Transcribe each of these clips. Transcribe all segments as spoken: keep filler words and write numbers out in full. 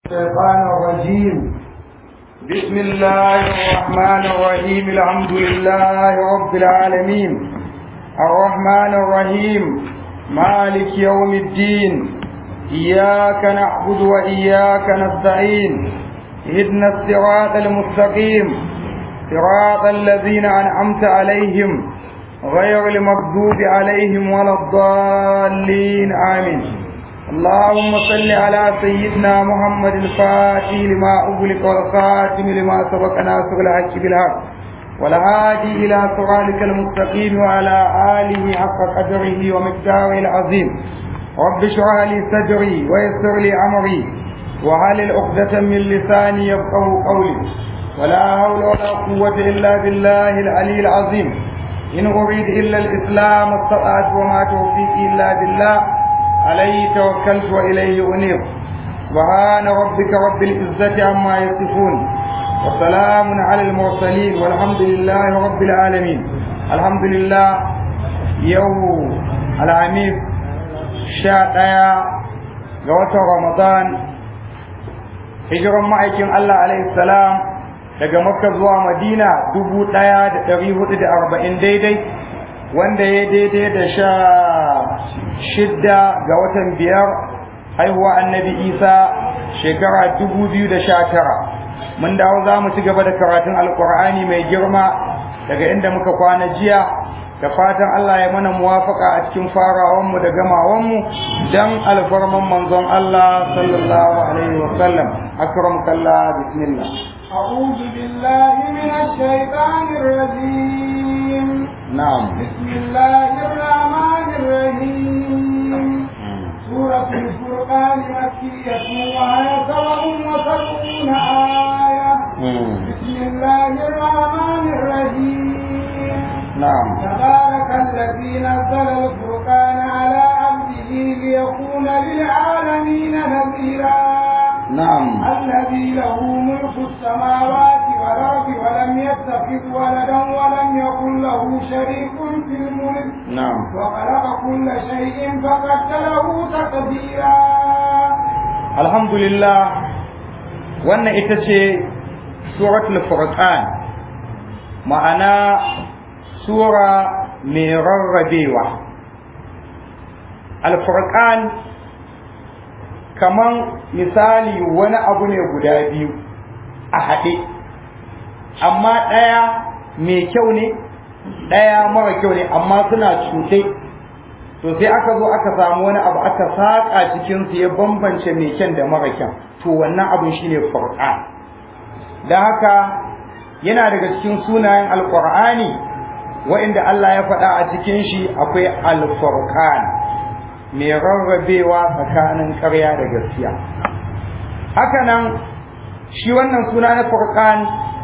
الشيطان الرجيم. بسم الله الرحمن الرحيم. الحمد لله رب العالمين الرحمن الرحيم مالك يوم الدين. إياك نعبد وإياك نستعين. اهدنا الصراط المستقيم صراط الذين أنعمت عليهم غير المغضوب عليهم ولا الضالين آمين. اللهم صل على سيدنا محمد الفاتح لما أغلق والخاتم لما سبق ناصر الحق بالحق والهادي إلى صراطك المستقيم وعلى آله حق قدره ومقداره العظيم. رب اشرح لي صدري ويسر لي أمري وحلل عقدة من لساني يفقهوا قولي ولا حول ولا قوة إلا بالله العلي العظيم. إن أريد إلا الإسلام استطعت وما توفيقي إلا بالله عليه توكلت وإليه أنيب. سبحان ربك رب العزة عما يصفون وسلام على المرسلين والحمد لله رب العالمين. الحمد لله. يوم الخميس شاء جوات رمضان هجر معكم الله عليه السلام daga Makka zuwa Madina dubu ɗaya da ɗari hudu da arba'in daidai, wanda ya daidai da sha shidda ga watan biyar haihuwa annabi Isa shekara dubu biyu da sha tara. Mun dawo za mu ci gaba da karatun alkur'ani mai girma daga inda muka kwana jiya, da fatan Allah ya mana muwafaka a cikin farawanmu da gamawanmu dan alfarman manzon Allah sallallahu alaihi wa sallam. Akramukallah, bismillah. أعوذ بالله من الشيطان الرجيم. نعم. بسم الله الرحمن الرحيم. سورة الفرقان مكية وهي سبع وسبعون آية. بسم الله الرحمن الرحيم. نعم. تبارك الذي نزل الفرقان على عبده ليكون للعالمين نذيرا. نعم. الذي له ملك السماوات والأرض ولم يتخذ ولدا ولم يكن له شريك في الملك. نعم. وخلق كل شيء فقدره تقديرا. الحمد لله. wannan ita ce suratul furqan, ma'ana sura mai rarrabewa. al-furqan kaman misali wani abu ne guda biyu a haɗe, amma ɗaya mai kyau ne ɗaya mara kyau ne, amma suna cutai. To sai aka zo aka samu wani abu aka saƙa cikinsu ya bambance mai kyan da mara kyan, to wannan abin shine furqan. Da haka yana daga cikin sunayen alƙur'ani wa'inda Allah ya faɗa a cikin shi akwai al-furqan, mai rarrabewa tsakanin ƙarya da gaskiya. Haka nan shi wannan suna na furqan,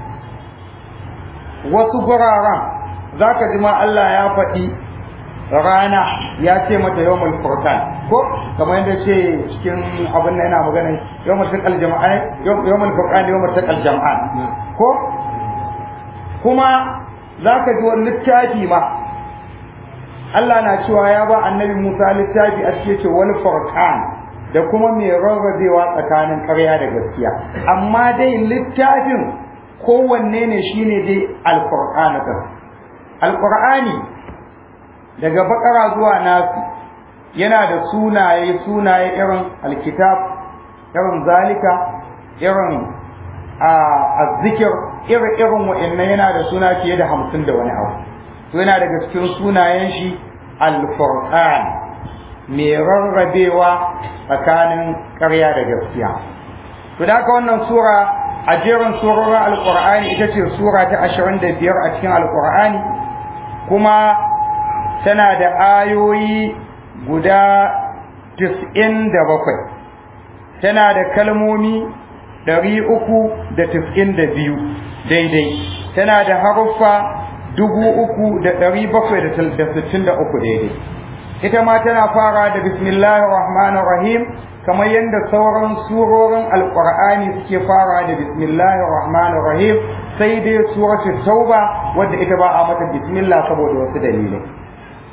wasu guraren za ka ji ma Allah ya faɗi rana, ya ce mata yawmul furqan, ko kamar yadda ce cikin abin da yana magana yawmul taqal jama'an, yawmul furqan yawmul taqal jama'an, ko kuma za ka ji wani littafi ma Allah na cewa ya ba annabi Musa littafi a cikin ce wal furqan, da kuma mai rarrabewa tsakanin ƙarya da gaskiya. Amma dai littafin kowanne ne shine dai al-Qur'ani din. Al-Qur'ani daga Bakara zuwa Nasu yana da sunaye sunaye irin al-kitab, irin zalika, irin az-zikr, irin irin wa'annan yana da suna fiye da hamsin da wani abu. To yana daga cikin sunayen shi al-Furqan, mai rarrabewa tsakanin ƙarya da gaskiya. To da haka wannan sura a jerin surorin alƙur'ani ita ce sura ta ashirin da biyar a cikin alƙur'ani, kuma tana da ayoyi guda tis'in da bakwai, tana da kalmomi ɗari uku da tis'in da biyu daidai, tana da haruffa dubu uku da ɗari bakwai da sittin da uku daidai. Ita ma tana fara da bismillahir rahmanir rahim, kamar yadda sauran surorin alqur'ani suke fara da bismillahir rahmanir rahim, sai dai suratul tauba wadda ita ba a mata bismillah saboda wasu dalilai.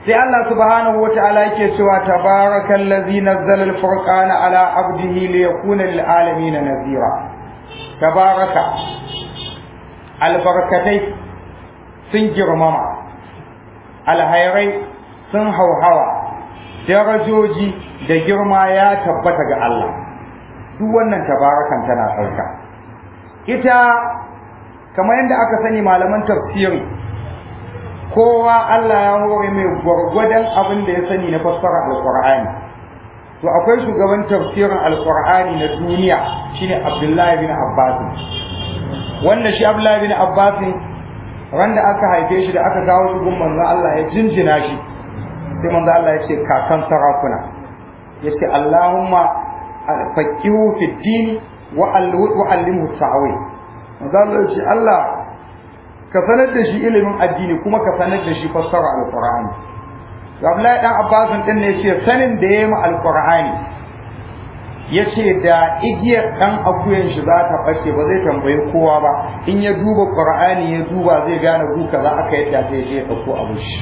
sai Allah subhanahu wata'ala yake cewa tabarakallazi nazzala al-furqana ala abdihi liyakuna lil alamin nazira. Tabaraka albarkatai sun girmama, alhairai sun hauhawa, darajoji da girma ya tabbata ga Allah. Duk wannan tabarakan tana sauka. Ita kamar yadda aka sani malaman tafsiri, kowa Allah ya hore mai gwargwadon abin da ya sani na fassara alqur'ani. To akwai shugaban tafsirin alqur'ani na duniya shine Abdullahi bin Abbas, wanda shi Abdullahi bin Abbas randa aka haife shi da aka kawo shi gun manzo Allah ya jinjina shi, sai manzo Allah ya ce kakan sarakuna, yace Allahumma faqihu fi din wa allimhu ta'wil. manzo Allah ya ce Allah ka sanar da shi ilimin addini kuma ka sanar da shi fassara alqur'ani. Abdullahi dan Abbas din ne yace sanin da yayi ma alqur'ani, yace da igiyar dan akuyan shi za ta bace ba zai tambayi kowa ba, in ya duba qur'ani ya duba zai gane ku kaza aka yadda sai ya dauko abu shi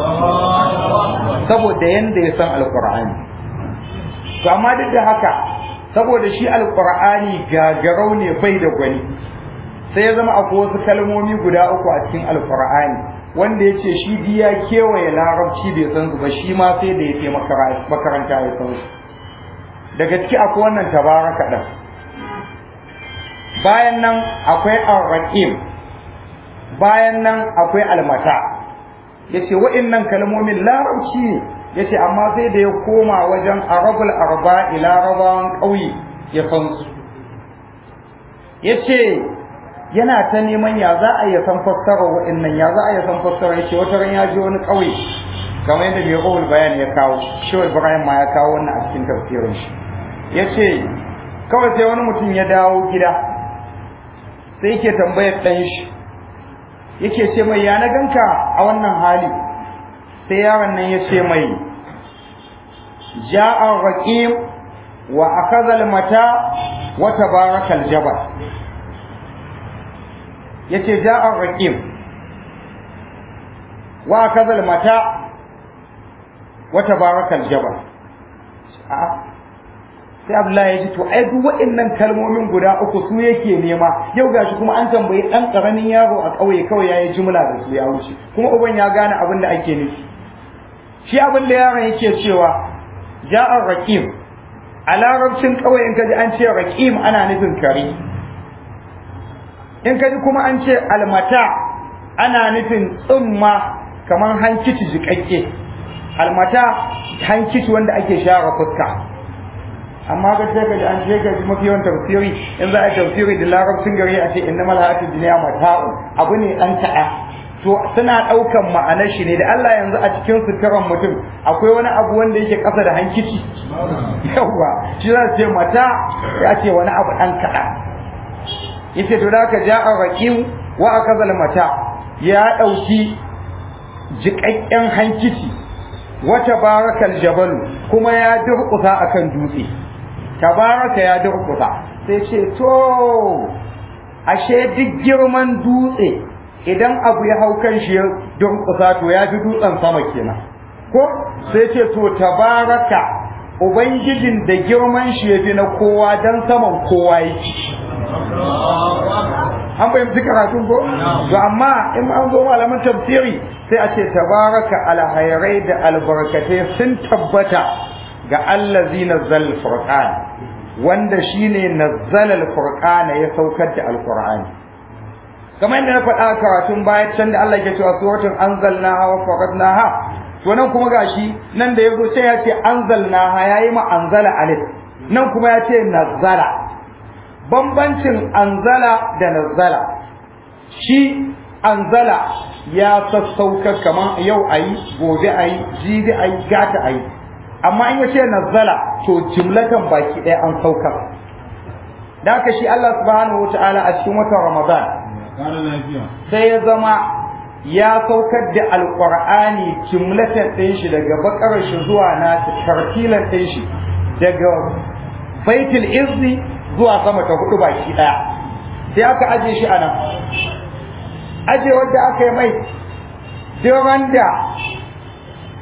saboda yanda ya san alqur'ani. To amma duk da haka saboda shi alqur'ani gagarau ne bai da gwani, sai ya zama akwai wasu kalmomi guda uku a cikin alqur'ani wanda yace shi biya kewaye larabci bai san su ba, shi ma sai da yake makaranta ya san su. daga ciki akwai wannan tabaraka din, bayan nan akwai ar-raqim, bayan nan akwai al-mata. yace wa'annan kalmomin larabci ne, yace amma sai da ya koma wajen arabul arba'i larabawan kauye ya san su. yace yana ta neman ya za a yi san fassara wa'annan, ya za a yi san fassara. yace wata ran ya je wani kauye kamar yadda mai ruhul bayan ya kawo, Shehu Ibrahim ma ya kawo wannan a cikin tafsirin shi. yace kawai sai wani mutum ya dawo gida, sai yake tambayar dan shi, yake ce mai ya na ganka a wannan hali. sai yaron nan yace mai ja'a raqim wa akhadha al-mata wa tabaraka al-jabal. yace ja'a raqim wa akhadha al-mata wa tabaraka al-jabal. a'a sai Abdullahi ya ji to ai duk waɗannan kalmomin guda uku su yake nema, yau gashi kuma an tambayi dan karamin yaro a kauye kawai yayi jumla da su ya wuce, kuma uban ya gane abin da ake nufi. shi abin da yaron yake cewa ja'a raqim a larabcin kauye in kaji an ce raqim ana nufin kare, in kaji kuma an ce almata ana nufin tsumma kamar hankici jikakke. almata hankici wanda ake share fuska. amma ga sai kaji an je ga mafi yawan tafsiri in za a tafsiri da larabcin gari a ce innamal hayatud dunya mata'un, abu ne dan ta'a. to suna daukan ma'anar shi ne da Allah yanzu a cikin suturan mutum akwai wani abu wanda yake kasa da hankici yawa shi za ce mata ya ce wani abu dan kada. yace to da ka ja'a raqim wa akazal mata, ya dauki jiƙaƙƙen hankici, wa tabarakal jabal kuma ya durƙusa akan dutse. tabaraka ya durƙusa, sai ce to ashe duk girman dutse idan abu ya hau kan shi ya durƙusa to ya fi dutsen sama kenan ko. sai ce to tabaraka ubangijin da girman shi ya fi na kowa dan saman kowa yake. an fahimci karatun ko? to amma in an zo malaman tafsiri sai a ce tabaraka alhairai da albarkatai sun tabbata ga allazi nazzal furqan, wanda shine nazzal al-furqan ya saukar da alqur'ani. kamar yadda na faɗa karatun baya can da Allah ya ce wa suratul anzalnaha wa faradnaha, to nan kuma gashi nan da yazo sai ya ce anzalnaha yayi ma anzala alif, nan kuma ya ce nazzala. bambancin anzala da nazzala, shi anzala ya sassauka kamar yau ayi gobe ayi jibi ayi gata ayi, amma in yace nazzala to jumlatan baki ɗaya an saukar. da haka shi Allah subhanahu wataala a cikin watan Ramadan sai ya zama ya saukar da alqur'ani jumlatan ɗin shi daga bakarar shi zuwa nasu, tartilan ɗin shi daga baitul izzi zuwa sama ta hudu baki ɗaya. sai aka aje shi anan, aje wanda aka yi mai duran da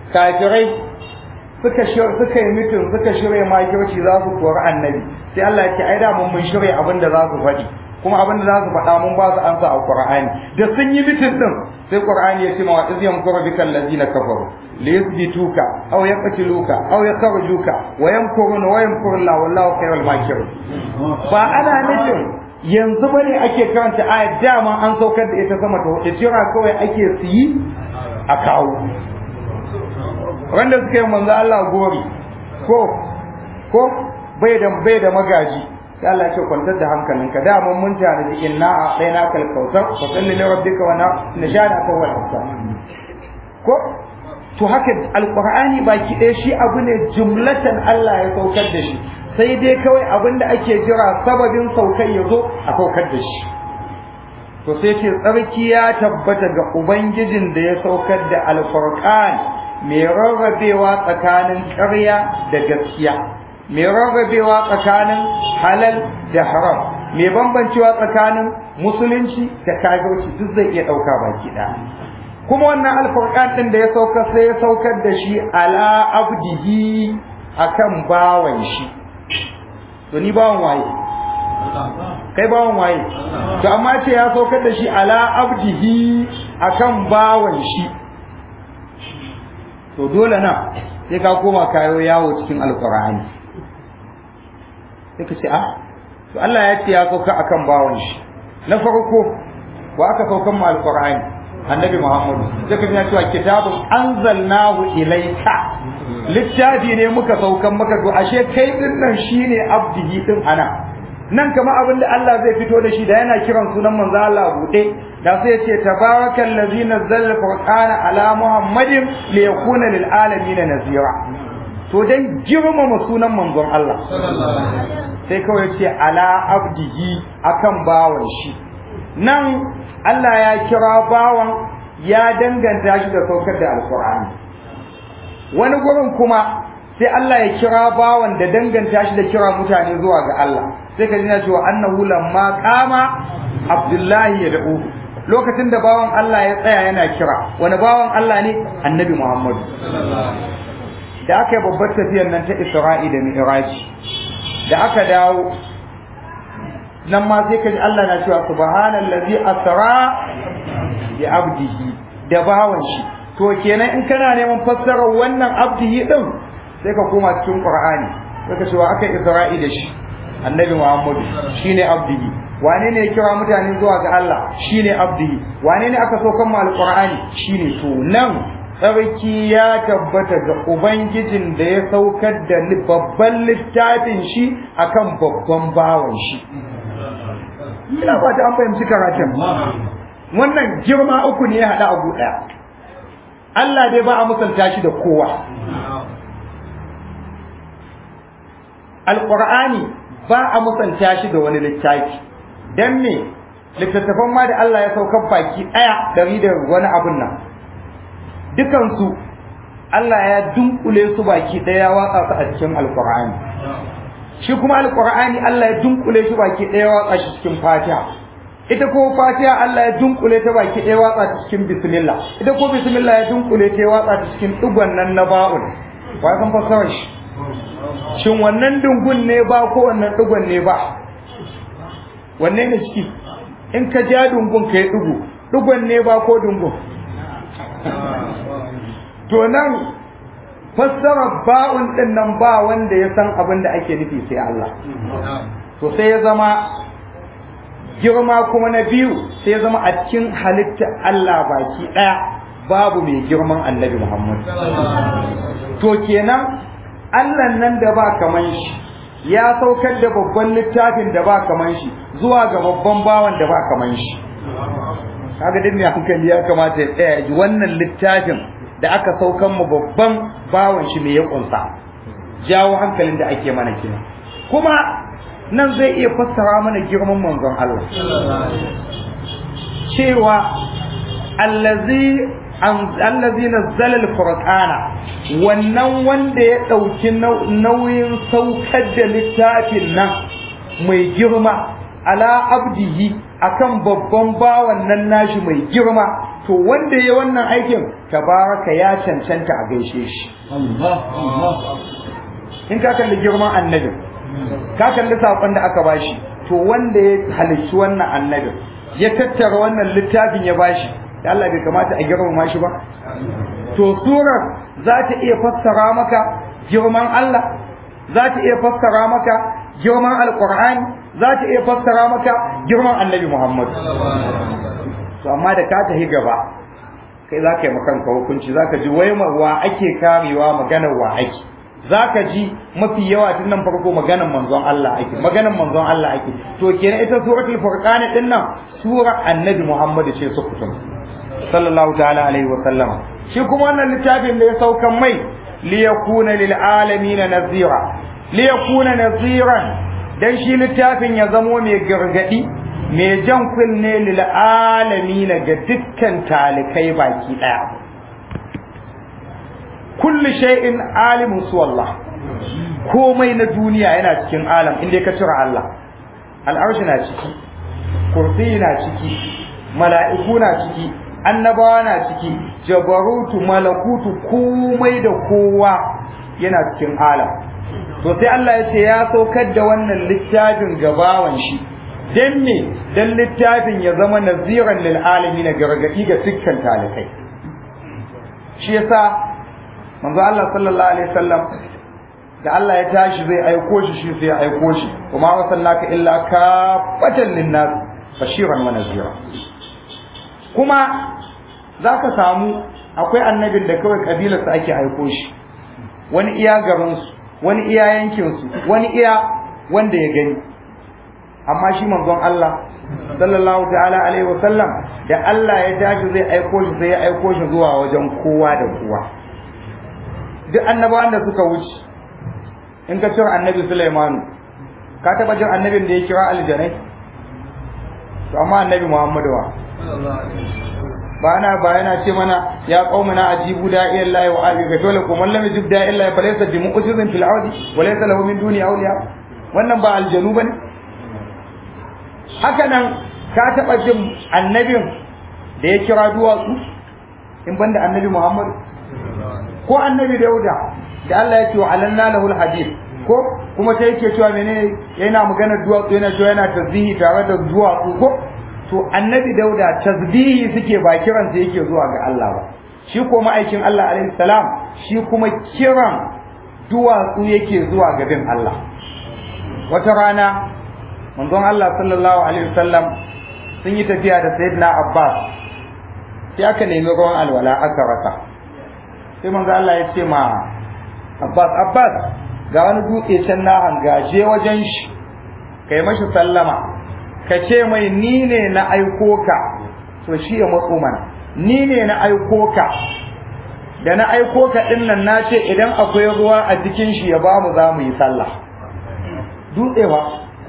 kafirai suka suka yi mitin suka shirye makirci za su kori annabi sai Allah ya ce ai da mun mun shirye abin da za su faɗi kuma abin da za su faɗa mun ba su ansa a Qur'ani da sun yi mitin din sai Qur'ani ya ce ma iz yamkuru bikal ladina kafaru li yuthbituka aw yaqtiluka aw yakhrujuka wa yamkuruna wa yamkuru Allah wallahu khayrul makirin ba ana nufin yanzu bane ake karanta ayat dama an saukar da ita sama ta hudu jira kawai ake siyi a kawo wanda suka yi manzo Allah gori ko ko bai da bai da magaji sai Allah ya ce kwantar da hankalinka da mun mun tare da inna a'tayna kal kautsar fa salli li rabbika wa nashana ka wal afsar ko to haka alqur'ani baki ɗaya shi abu ne jumlatan Allah ya saukar da shi sai dai kawai abinda ake jira sababin saukar ya zo a saukar da shi to sai ce tsarki ya tabbata ga ubangijin da ya saukar da alqur'an mai rarrabewa tsakanin ƙarya da gaskiya mai rarrabewa tsakanin halal da haram mai bambancewa tsakanin musulunci da kafirci duk zai iya ɗauka baki ɗaya kuma wannan alfurqan din da ya saukar sai ya saukar da shi ala abdihi akan bawan shi to ni bawan waye kai bawan waye to amma ce ya saukar da shi ala abdihi akan bawan shi to dole na sai ka koma kayo yawo cikin alqur'ani sai ka ce ah to Allah ya ce ya sauka akan bawan shi na farko wa aka saukan mu alqur'ani annabi Muhammad sai ka ji cewa kitabun anzalnahu ilayka littafi ne muka saukan maka to ashe kai din nan shine abdihi din ana nan kamar abin da Allah zai fito da shi da yana kiran sunan manzo Allah bude da sai ya ce tabarakal ladzi nazzala alqur'ana ala muhammadin li yakuna lil alamin nazira to dan girmama sunan manzon Allah sai kawai ce ala abdihi akan bawan shi nan Allah ya kira bawan ya danganta shi da saukar da alqur'ani wani gurin kuma sai Allah ya kira bawan da danganta shi da kira mutane zuwa ga Allah sai ka ji na cewa annahu lamma qama abdullahi ya da'u lokacin da bawan Allah ya tsaya yana kira wani bawan Allah ne annabi Muhammad da aka yi babbar tafiyar nan ta Isra'i da Mi'raj da aka dawo nan ma sai ka ji Allah na cewa subhanallazi asra bi abdihi da bawan shi to kenan in kana neman fassarar wannan abdihi din sai ka koma cikin Qur'ani sai ka cewa aka Isra'i da shi annabi Muhammad shine abdihi wane ne ya kira mutane zuwa ga Allah shine abdihi wane ne aka so kan alqur'ani shine to nan sarki ya tabbata ga ubangijin da ya saukar da babban littafin shi akan babban bawan shi ina fata an fahimci karatun wannan girma uku ne ya hada abu daya Allah dai ba a musalta shi da kowa alqur'ani ba a musanta shi da wani littafi dan me littattafan ma da Allah ya saukar baki daya dari da wani abun nan dukan su Allah ya dunkule su baki daya watsa su a cikin alqur'ani shi kuma alqur'ani Allah ya dunkule shi baki daya watsa shi cikin Fatiha ita ko Fatiha Allah ya dunkule ta baki daya watsa ta cikin bismillah ita ko bismillah ya dunkule ta watsa ta cikin dugon nan na ba'un wa san fasarar shi shin wannan dungun ne ba ko wannan dugon ne ba wanne ne ciki in ka ja dungun kai dugu dugon ne ba ko dungun to nan fassara ba'un din nan ba wanda ya san abin da ake nufi sai Allah to sai ya zama girma kuma na biyu sai ya zama a cikin halitta Allah baki daya babu mai girman Annabi Muhammad to kenan Allah nan da ba kaman shi ya saukar da babban littafin da ba kaman shi zuwa ga babban bawan da ba kaman shi kaga din ne hankali ya kamata ya tsaya ji wannan littafin da aka saukan mu babban bawan shi me ya kunsa jawo hankalin da ake mana kina kuma nan zai iya fassara mana girman manzon Allah cewa allazi allazi nazzala al-furqana wannan wanda ya dauki nauyin saukar da littafin nan mai girma ala abdihi akan babban bawan nan nashi mai girma to wanda ya wannan aikin tabaraka ya cancanta a gaishe shi in ka kalli girman annabin ka kalli sakon da aka bashi to wanda ya halicci wannan annabin ya tattara wannan littafin ya bashi da Allah bai kamata a girmama shi ba to surar za ta iya fassara maka girman Allah za ta iya fassara maka girman alqur'ani za ta iya fassara maka girman annabi Muhammad to amma da ka tahi gaba kai za ka yi makanka hukunci za ka ji wai wa ake kamewa maganar wa ake za ka ji mafi yawa tun nan farko maganar manzon Allah ake maganar manzon Allah ake to kenan ita suratul furqan din nan sura annabi Muhammad ce su kutum sallallahu ta'ala alaihi wa sallama shi kuma wannan littafin da ya saukan mai li yakuna lil alamin nazira li yakuna naziran dan shi littafin ya zamo mai gargadi mai jan kunne lil alamin ga dukkan talikai baki daya kullu shay'in alimun su Allah komai na duniya yana cikin alam inda ka cira Allah al'arshi na ciki kursi na ciki mala'iku na ciki annabawa na ciki jabarutu malakutu komai da kowa yana cikin alam to sai Allah ya ce ya saukar da wannan littafin gabawan shi dan me dan littafin ya zama naziran lil alamin gargadi ga dukkan talikai shi yasa manzo Allah sallallahu alaihi wasallam da Allah ya tashi zai aiko shi shi sai ya aiko shi kuma wasallaka illa kafatan linnas bashiran wa nazira kuma zaka samu akwai annabin da kawai kabilar sa ake aiko shi wani iya garin su wani iya yankin su wani iya wanda ya gani amma shi manzon Allah sallallahu ta'ala alaihi wasallam da Allah ya tashi zai aiko shi sai ya aiko shi zuwa wajen kowa da kowa duk annabawan da suka wuce in ka cire annabi Sulaiman ka taba jin annabin da ya kira aljanai to amma annabi Muhammadu wa ba na ba yana ce mana ya qaumana ajibu da'i Allah wa abi dole ko man lam yajib da'i Allah fa laysa bi mu'jizin fil ardi wa laysa lahu min duni awliya wannan ba aljanu bane haka nan ka taba jin annabin da ya kira duwatsu in banda annabi Muhammadu ko annabi Dauda da Allah ya ce wa alanna lahul hadid ko kuma sai yake cewa menene yana magana duwatsu yana cewa yana tasbihi tare da duwatsu ko to annabi Dauda tasbihi suke ba kiran sa yake zuwa ga Allah ba shi ko ma'aikin Allah alaihi salam shi kuma kiran duwatsu yake zuwa ga bin Allah wata rana manzon Allah sallallahu alaihi wasallam sun yi tafiya da sayyidina Abbas sai aka nemi ruwan alwala aka rasa sai manzo Allah ya ce ma Abbas Abbas ga wani dutse can na hangaje wajen shi kai mashi sallama ka ce mai ni ne na aiko ka to shi ya matso mana ni ne na aiko ka da na aiko ka din nan na ce idan akwai ruwa a cikin shi ya ba mu za mu yi sallah dutse ba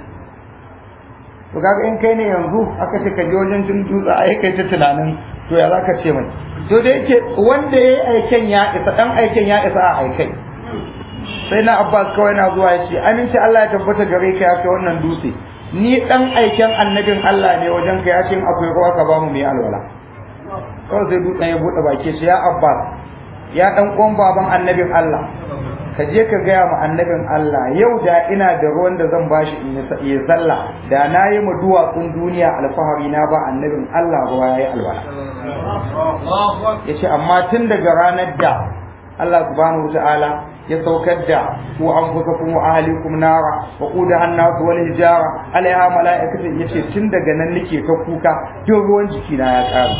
to kaga in kai ne yanzu aka ce ka je wajen jin dutse ai kai ta tunanin to ya zaka ce mai to da yake wanda yayi aiken ya isa dan aiken ya isa a aikai sai na Abbas kawai na zuwa ya ce aminci Allah ya tabbata gare ka ya kai wannan dutse ni dan aiken annabin Allah ne wajen ka ya ce akwai ruwa ka ba mu mai alwala kawai sai dutsen ya bude baki shi ya Abbas ya dan uwan baban annabin Allah ka je ka gaya ma annabin Allah yau da ina da ruwan da zan bashi in yi sallah da na yi ma duwatsun duniya alfahari na ba annabin Allah ruwa ya yi alwala ya ce amma tun daga ranar da Allah subhanahu wa ta'ala ya saukar da ku an fuka kuma ahalikum nara wa quda hannasu wal hijara alaiha mala'ikatu yace tun daga nan nake ta kuka duk ruwan jiki na ya ƙare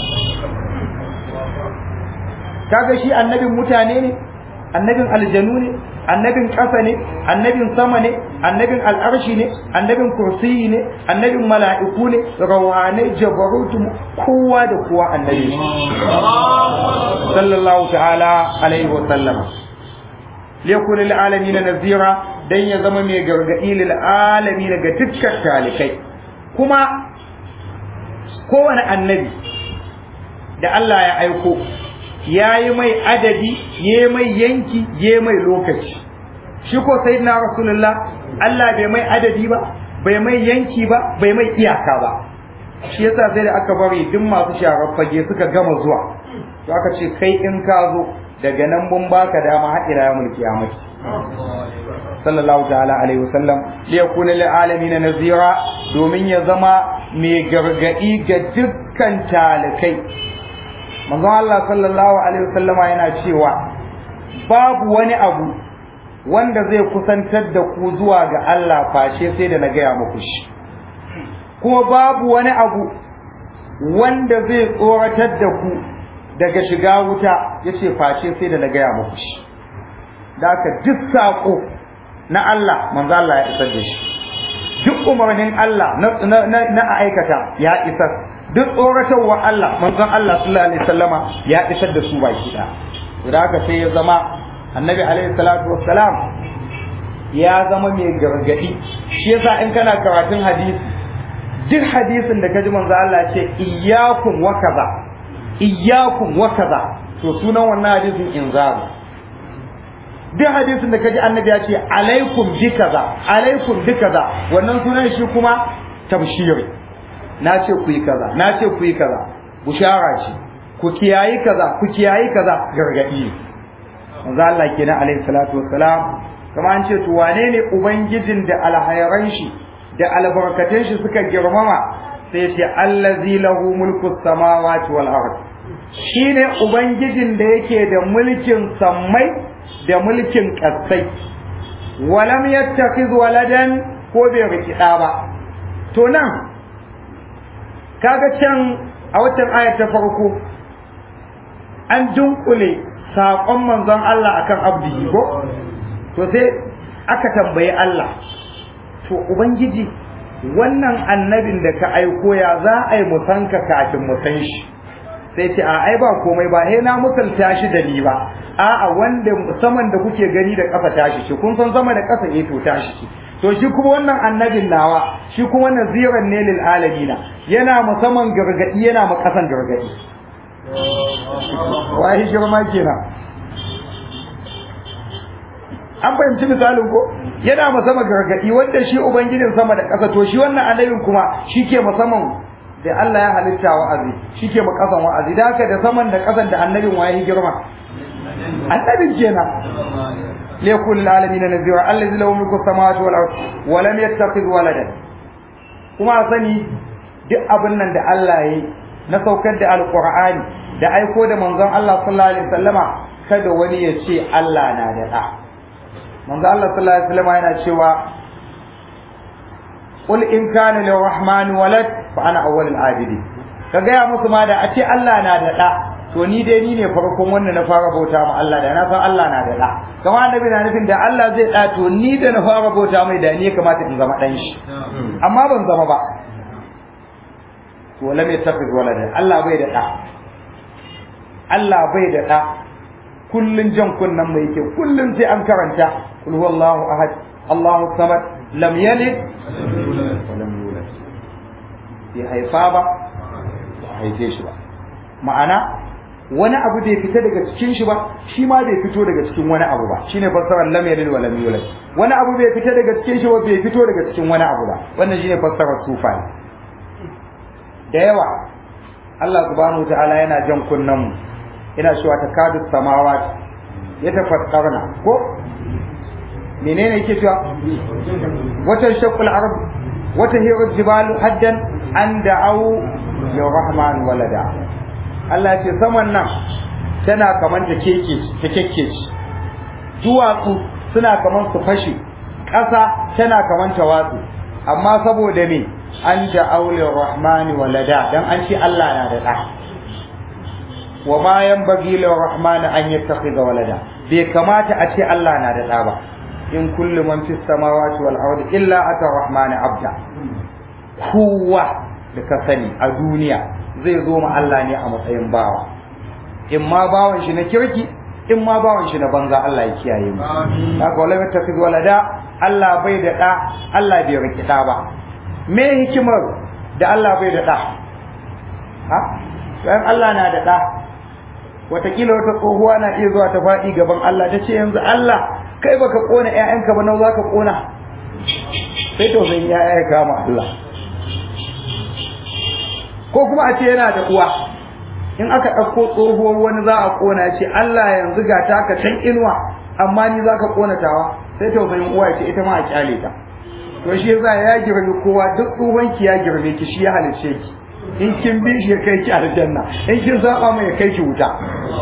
kaga shi annabin mutane ne annabin aljanu ne annabin ƙasa ne annabin sama ne annabin al'arshi ne annabin kursiyi ne annabin mala'iku ne rawanai jabarutu kowa da kowa annabi sallallahu ta'ala alaihi wa sallam liyakun lil alamin nazira dan ya zama mai gargadi lil alamin ga dukkan talikai kuma kowane annabi da Allah ya aiko yayi mai adadi yayi mai yanki yayi mai lokaci shi ko sayyidina rasulullah Allah bai mai adadi ba bai mai yanki ba bai mai iyaka ba shi yasa sai da aka bari duk masu sharar fage suka gama zuwa to aka ce kai in ka zo daga nan mun baka dama har ila yawmul qiyamah sallallahu ta'ala alaihi wasallam li yakuna lil alamin nazira domin ya zama mai gargadi ga dukkan talikai manzon Allah sallallahu alaihi wasallama yana cewa babu wani abu wanda zai kusantar da ku zuwa ga Allah fashe sai da na gaya muku shi kuma babu wani abu wanda zai tsoratar da ku daga shiga wuta yace fashe sai da na gaya muku shi da haka duk sako na Allah manzo Allah ya isar da shi duk umarnin Allah na na aikata ya isar duk tsoratarwa Allah manzon Allah sallallahu alaihi wasallama ya isar da su baki da da haka sai ya zama annabi alaihi salatu wassalam ya zama mai gargadi shi yasa in kana karatun hadisi duk hadisin da kaji manzo Allah ce iyyakum wa kaza iyyakum wa kaza to sunan wannan hadisin inzaru duk hadisin da kaji annabi ya ce alaikum bi kaza alaikum bi kaza wannan sunan shi kuma tabshiri na ce ku yi kaza na ce ku yi kaza bushara ce ku kiyayi kaza ku kiyayi kaza gargadi manzo Allah kenan alaihi salatu wassalam kuma an ce to wane ne ubangijin da alhayran shi da albarkatun shi suka girmama sai ce allazi lahu mulku samawati wal ard shine ubangijin da yake da mulkin sammai da mulkin kasai walam yattakhiz waladan ko bai riki da ba to nan kaga can a watan ayat ta farko an dunkule saƙon manzon Allah akan abdihi ko to sai aka tambayi Allah to ubangiji wannan annabin da ka aiko ya za a yi musanka kafin mu san shi sai ce a ai ba komai ba he na musalta shi da ni ba a'a wanda saman da kuke gani da ƙasa tashi ce kun san sama da ƙasa eh to tashi ce to shi kuma wannan annabin nawa shi kuma naziran ne lil alamina yana musamman gargadi yana ma ƙasan gargadi wai girma kenan an fahimci misalin ko yana musamman gargadi wanda shi ubangijin sama da ƙasa to shi wannan annabin kuma shi ke musamman da Allah ya halitta wa'azi shi ke mu ƙasan wa'azi da haka da saman da ƙasan da annabin waye girma annabin kenan li kulli alamin nazira allazi lahu mulku samawati wal ard wa lam yattakhidh waladan kuma sani duk abin nan da Allah yayi na saukar da alqur'ani da aiko da manzon Allah sallallahu alaihi wasallama kada wani ya ce Allah na da da manzo Allah sallallahu alaihi wasallam yana cewa qul in kana lirrahmani walad fa ana awwalul abidi kaga ya musu ma da a ce Allah na da da to ni dai ni ne farkon wanda na fara bauta ma Allah da na san Allah na da da kamar annabi na nufin da Allah zai da to ni da na fara bauta mai da ni ya kamata in zama dan shi amma ban zama ba to lam yattakhidh walada Allah bai da da Allah bai da da kullun jan kunnan mai yake kullun sai an karanta kul huwallahu ahad Allahu samad lam yalid wa lam yulad bi haifa ba haife shi ba ma'ana wani abu da ya fita daga cikin shi ba shi ma bai fito daga cikin wani abu ba shine fassarar lam yalid wa lam yulad wani abu bai fita daga cikin shi ba bai fito daga cikin wani abu ba wannan shine fassarar sufa da yawa Allah subhanahu wa ta'ala yana jan kunnan mu ina cewa takadu samawati yatafattarna ko menene yake cewa wata shaqul arab wata hiru jibalu haddan an da'u lirrahman walada Allah ce saman nan tana kaman ta keke ta kekke duwatsu suna kaman su fashi ƙasa tana kaman ta watsu amma saboda me an da'u lirrahman walada dan an ce Allah na da da wa ma yanbaghi lirrahman an yattakhidha walada bai kamata a ce Allah na da da ba in kullu man fis samawati wal ardi illa ata rahman abda kowa da ka sani a duniya zai zo ma Allah ne a matsayin bawa in ma bawan shi na kirki in ma bawan shi na banza Allah ya kiyaye mu haka wala yattakhidha walada Allah bai da da Allah bai riki da ba me hikimar da Allah bai da da ha dan Allah na da da watakila wata tsohuwa na iya zuwa ta faɗi gaban Allah ta ce yanzu Allah kai baka kona ƴaƴanka ba nawa zaka kona sai to zan ƴaƴa kama Allah ko kuma a ce yana da uwa in aka ɗauko tsohuwar wani za a ƙona ce Allah yanzu ga ta ka can inuwa amma ni za ka ƙona tawa sai tausayin uwa ce ita ma a kyale ta to shi yasa ya girme kowa duk tsohonki ya girme ki shi ya halicce ki in kin bi shi ya kai ki aljanna in kin saba mai ya kai ki wuta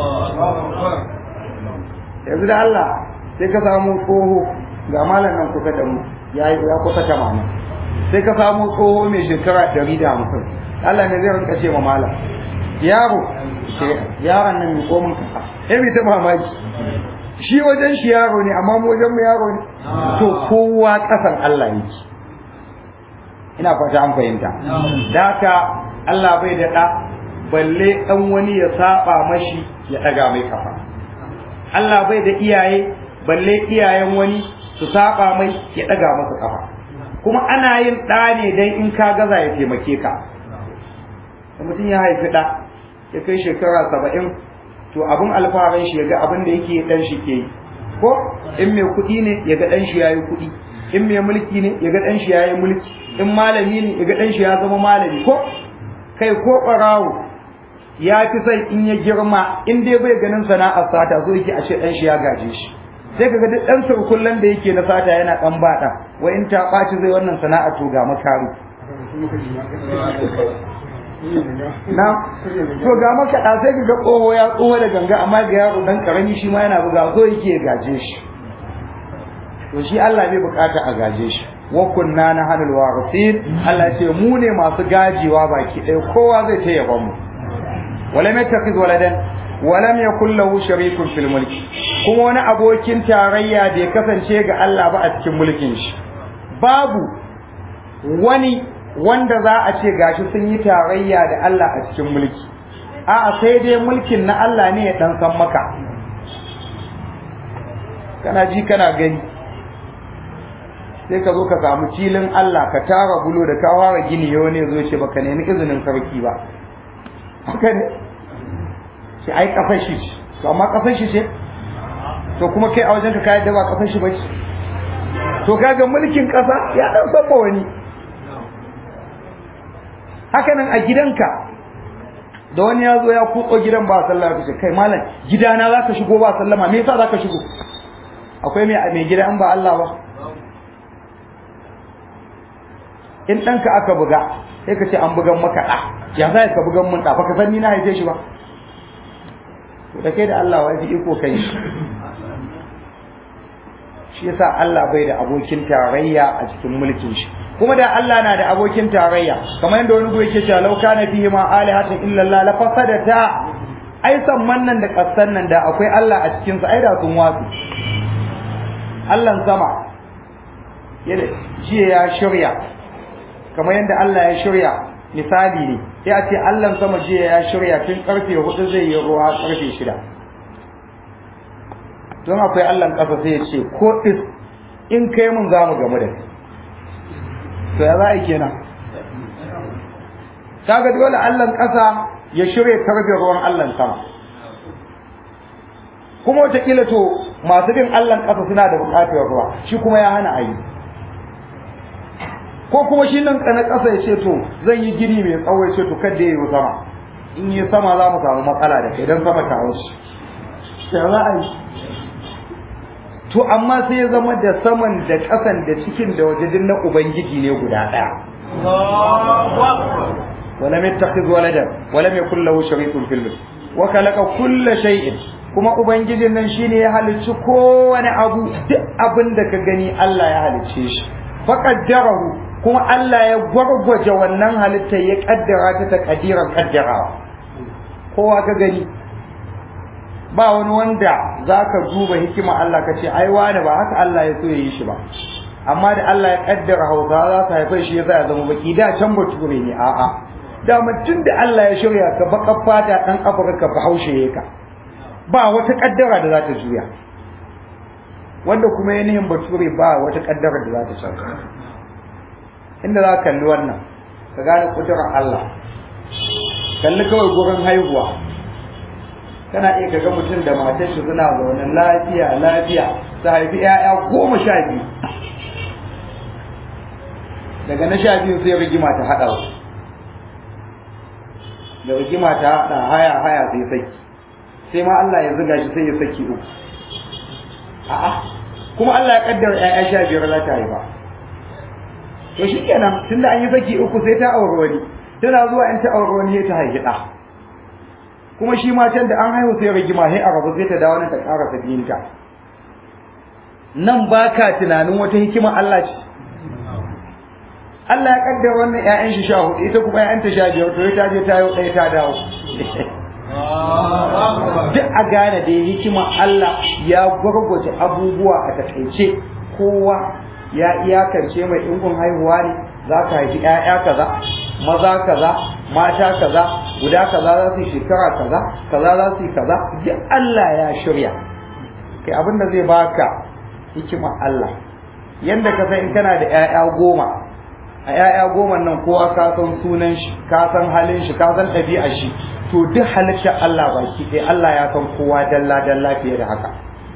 yanzu da Allah sai ka samu tsoho ga malam nan kusa da mu ya ya kusa tamanin sai ka samu tsoho mai shekara ɗari da hamsin Allah ne zai rinka ce ma malam yaro yaron nan mai komin kasa sai mai ta mamaki shi wajen shi yaro ne amma mu wajen mu yaro ne to kowa kasan Allah yake ina fata an fahimta da haka Allah bai da ɗa balle ɗan wani ya saba mashi ya ɗaga mai kafa Allah bai da iyaye balle iyayen wani su saba mai ya ɗaga masa kafa kuma ana yin ɗa ne dan in ka gaza ya taimake ka mutum ya haifi ɗa ya kai shekara saba'in to abin alfaharin shi ya ga abin da yake ɗan shi ke yi ko in mai kuɗi ne ya ga ɗan shi ya yi kuɗi in mai mulki ne ya ga ɗan shi ya yi mulki in malami ne ya ga ɗan shi ya zama malami ko kai ko ɓarawo ya fi sai in ya girma in dai bai ganin sana'ar sata so yake a ce ɗan shi ya gaje shi sai kaga duk ɗan surkullen da yake na sata yana ɗan baɗa wa in ta ɓaci zai wannan sana'ar to ga makaru na to ga maka da sai kaga tsoho ya tsoho da ganga amma ga yaro dan karami shi ma yana buga so yake gaje shi to shi Allah bai bukata a gaje shi wa kunna nahnul warithin Allah ce mu ne masu gajewa baki ɗaya kowa zai ta yaba mu wala mattakhidh waladan walam yakul lahu sharikun fil mulki kuma wani abokin tarayya da ya kasance ga Allah ba a cikin mulkin shi babu wani wanda za a ce gashi sun yi tarayya da Allah a cikin mulki a'a sai dai mulkin na Allah ne ya dan san maka kana ji kana gani sai ka zo ka samu filin Allah ka tara bulo da ka fara gini yau ne zo ce baka nemi izinin sarki ba haka ne sai ai kafar shi ce to amma kafar shi ce to kuma kai a wajen ka kai da ba kafar shi ba ce to kaga mulkin kasa ya dan san wani haka nan a gidanka da wani ya zo ya kutso gidan ba sallama kace kai malam gidana zaka shigo ba sallama me yasa zaka shigo akwai mai mai gida an ba Allah ba in danka aka buga sai ka ce an bugan maka da ya sai ka bugan mun da fa ka san ni na haife shi ba to da kai da Allah wai fi iko kai shi yasa Allah bai da abokin tarayya a cikin mulkin shi kuma da Allah na da abokin tarayya kamar yadda wani goyi yake cewa law kana fihi ma alihatun illa Allah la fasadata ai samman nan da kassan nan da akwai Allah a cikin sa ai da sun watsu Allah sama yana jiya ya shirya kamar yadda Allah ya shirya misali ne sai a ce Allah sama jiya ya shirya tun karfe hudu zai yi ruwa karfe shida don akwai Allah kasa sai ya ce ko is in kai mun za mu gamu da kai to ya za a yi kenan kaga dole Allahn ƙasa ya shirya tarbe ruwan Allahn sama kuma wataƙila to masu bin Allahn ƙasa suna da buƙatar ruwa shi kuma ya hana a yi ko kuma shi nan ƙana ƙasa ya ce to zan yi gini mai tsawo ya ce to kada ya yi sama in yi sama za mu samu matsala da kai don sama ta wasu ya za a yi to amma sai ya zama da saman da ƙasan da cikin da waje na ubangiji ne guda ɗaya wala mai taqiz waladan wala mai kullahu sharikun fil mulk wa khalaqa kulla shay'in kuma ubangijin nan shine ya halicci kowane abu duk abin da ka gani Allah ya halicce shi faqaddarahu kuma Allah ya gwargwaje wannan halittar ya kaddara ta takdiran kaddarawa kowa ka gani ba wani wanda zaka duba hikima Allah kace ai wani ba haka Allah ya so ya yi shi ba amma da Allah ya kaddara Hausa za ta haife shi yasa ya zama baki da can bature ne a'a da mutun da Allah ya shirya ka baka fata dan Afirka ba haushe yake ba wata kaddara da za ta juya wanda kuma yanayin bature ba wata kaddara da za ta canza inda za ka kalli wannan ka gane kudurar Allah kalli kawai gurin haihuwa kana iya kaga mutum da matar shi suna zaune lafiya lafiya su haifi ƴaƴa goma sha biyu daga na sha biyu sai rigima ta haɗa su da rigima ta hada haya haya sai saki sai ma Allah ya zuga shi sai ya saki uku a'a kuma Allah ya kaddara ƴaƴa sha biyar za ta haifa to shikenan tunda an yi saki uku sai ta aure wani tana zuwa in ta aure wani ta haifi ɗa kuma shi ma can da an haihu sai rigima sai a rabu sai ta dawo nan ta ƙara sabiyinta nan baka tunanin wata hikima Allah ce Allah ya kaddara wannan ƴaƴan shi sha hudu ita kuma ƴaƴan ta sha biyar to ta je ta yi ɗaya ta dawo duk a gane da hikima Allah ya gwargwaje abubuwa a takaice kowa ya iyakance mai ɗinkun haihuwa ne za ka haifi ƴaƴa kaza maza kaza mata kaza guda kaza za su yi shekara kaza kaza za su yi kaza duk Allah ya shirya kai abinda zai baka hikima Allah yanda ka san in kana da ƴaƴa goma a ƴaƴa goma nan kowa ka san sunan shi ka san halin shi ka san ɗabi'ar shi to duk halittar Allah baki ɗaya Allah ya san kowa dalla dalla fiye da haka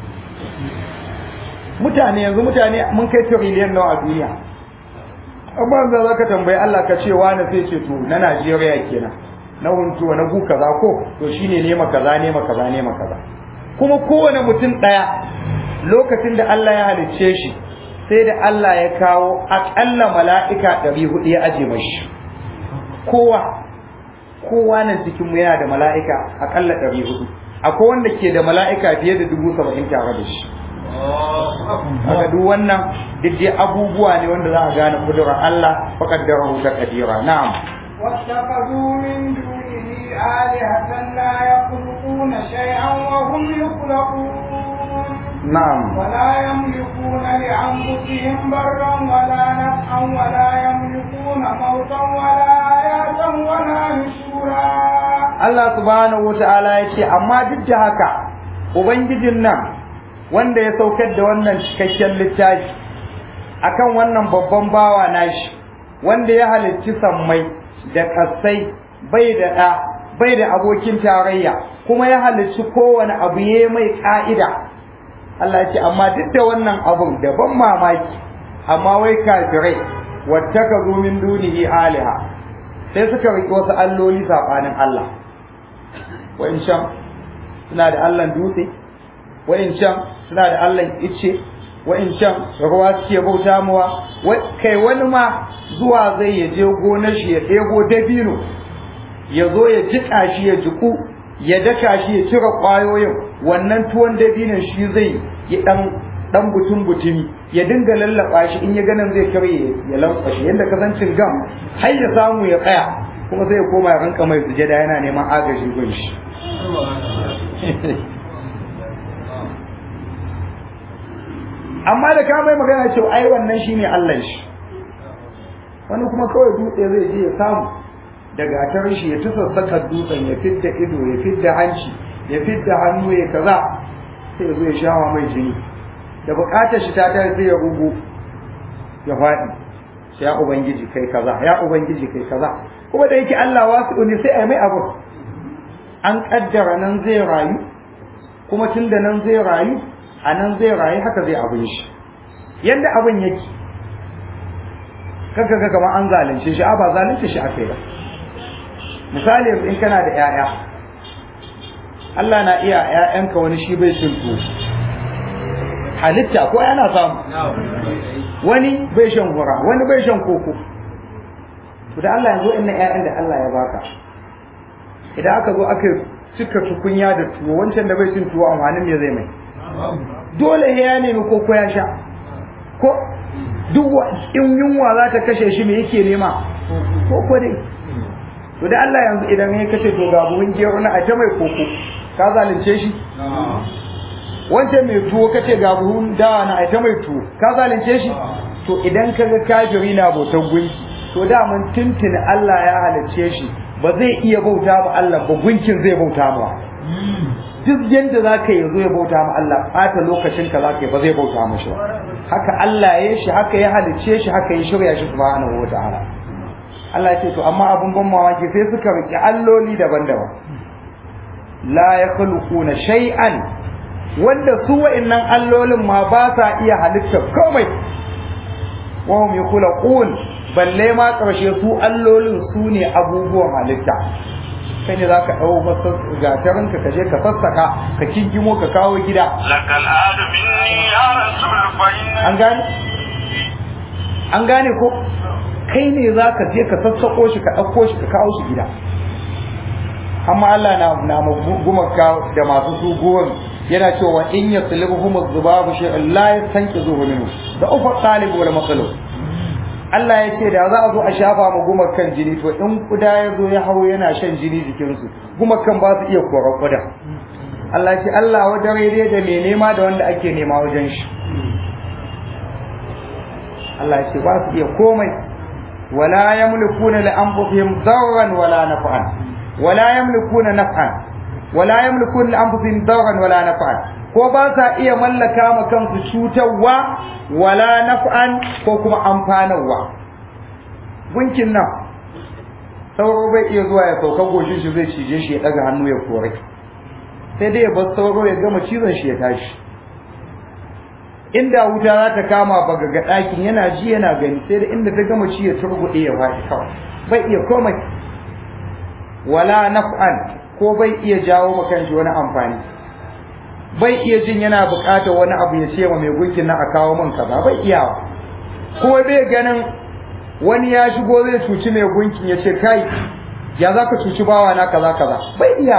mutane yanzu mutane mun kai trillion nawa a duniya amma za za ka tambayi Allah ka ce wani sai ce to na Najeriya kenan na huntuwa na gu kaza ko to shine nema kaza nema kaza nema kaza kuma kowane mutum ɗaya lokacin da Allah ya halicce shi sai da Allah ya kawo aƙalla mala'ika ɗari hudu ya aje mashi kowa kowa nan cikin mu yana da mala'ika aƙalla ɗari hudu akwai wanda ke da mala'ika fiye da dubu saba'in tare da shi haka duk wannan duk dai abubuwa ne wanda za a gane kudurar Allah faƙaddarahu taqdira na'am واتخذوا من دونه آلهة لا يخلقون شيئا وهم يخلقون نعم ولا يملكون لأنفسهم برا ولا نفعا ولا يملكون موتا ولا حياة ولا نشورا Allah subhanahu wata'ala ya ce amma duk da haka ubangijin nan wanda ya saukar da wannan cikakken littafi akan wannan babban bawa nashi wanda ya halicci sammai da kasai bai da ɗa bai da abokin tarayya kuma ya halicci kowane abu ya mai ka'ida Allah ya ce amma duk da wannan abun da ban mamaki amma wai kafirai wattakazu min dunihi aliha sai suka riƙe wasu alloli sabanin Allah wa'in can suna da Allahn dutse wa'in can suna da Allahn icce wa'in can ruwa suke bauta muwa kai wani ma zuwa zai ya je gonar shi ya ɗebo dabino ya zo ya jiƙa shi ya jiƙu ya daka shi ya cire ƙwayoyin wannan tuwon dabinon shi zai yi ɗan ɗan butun butumi ya dinga lallaɓa shi in ya ganin zai karye ya lankwashe yadda kasancin gam har ya samu ya tsaya kuma sai ya koma ya rinka mai sujada yana neman agaji gun shi amma da ka mai magana cewa ai wannan shine Allah shi wani kuma kawai dutse zai je ya samu daga tarin shi ya tusassaka dutsen ya fidda ido ya fidda hanci ya fidda hannu ya kaza sai ya zo ya shawa mai jini da bukatar shi ta tare sai ya rugu ya faɗi sai ya ubangiji kai kaza ya ubangiji kai kaza kuma da yake Allah wasu ne sai ai mai abu an kaddara nan zai rayu kuma tunda nan zai rayu a nan zai rayu haka zai abin shi yanda abin yake kaga ga kamar an zalunce shi a ba zalunce shi akai ba misali in kana da ƴaƴa Allah na iya ƴaƴanka wani shi bai cin tuwo halitta ko yana samu wani bai shan hura wani bai shan koko to da Allah yanzu inna ƴaƴan da Allah ya baka idan aka zo aka cika tukunya da tuwo wancan da bai cin tuwo amfanin me zai mai dole ya nemi koko ya sha ko duk in yunwa za ta kashe shi me yake nema koko dai to da Allah yanzu idan ya kace to ga buhun gero na a ta mai koko ka zalunce shi wancan mai tuwo kace ga buhun dawa na a ta mai tuwo ka zalunce shi to idan kaga kafiri na bautar gunki to da mun tuntuni Allah ya halicce shi ba zai iya bauta ba Allah ba gunkin zai bauta ma duk yanda zaka yi zo ya bauta ma Allah ɓata lokacin ka zaka yi ba zai bauta mashi ba haka Allah ya shi haka ya halicce shi haka ya shirya shi subhanahu wataala Allah ya ce to amma abun ban mamaki sai suka riki alloli daban-daban la yakhluquna shay'an wanda su wa'annan allolin ma ba sa iya halitta komai wa hum yakhluqun balle ma karshe su allolin su ne abubuwan halitta kai ne zaka dau masa gatarin ka kaje ka sassaka ka kinkimo ka kawo gida lakal adu minni ya rasul fa inna an gane an gane ko kai ne zaka je ka sassako shi ka dauko shi ka kawo shi gida amma Allah na na gumaka da masu su gowan yana cewa in yaslubuhum az-zubabu shay'an la yastanqizuhu minhu da ufa talib wal matlub Allah ya ce da za a zo a shafa ma gumakan jini to in kuda ya zo ya hawo yana shan jini jikinsu gumakan ba su iya korar kuda Allah ya ce Allah wajen daidai da mai nema da wanda ake nema wajen shi Allah ya ce ba su iya komai wala yamlikuna li anfusihim darran wala naf'an wala yamlikuna naf'an wala yamlikuna li anfusihim darran wala naf'an ko ba sa iya mallaka ma kansu cutarwa wala naf'an ko kuma amfanarwa gunkin nan sauro bai iya zuwa ya sauka goshin shi zai cije shi ya daga hannu ya kore sai dai ya bar sauro ya gama cizon shi ya tashi inda wuta za ta kama baga ga ɗakin yana ji yana gani sai da inda ta gama ci ya turgude ya faɗi kawai bai iya komai wala naf'an ko bai iya jawo ma kanshi wani amfani bai iya jin yana buƙatar wani abu ya ce wa mai gunkin na a kawo min kaza bai iya ko bai ganin wani ya shigo zai cuci mai gunkin ya ce kai ya za ka cuci bawa na kaza kaza bai iya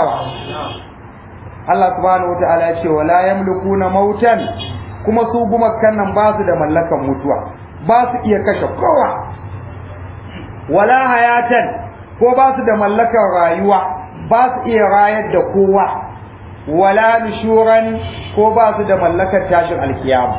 Allah subhanahu wataala ya ce wala yamlikuna mautan kuma su gumakan nan ba su da mallakan mutuwa ba su iya kashe kowa wala hayatan ko ba su da mallakan rayuwa ba su iya rayar da kowa wala nushuran ko ba su da mallakar tashin alkiyama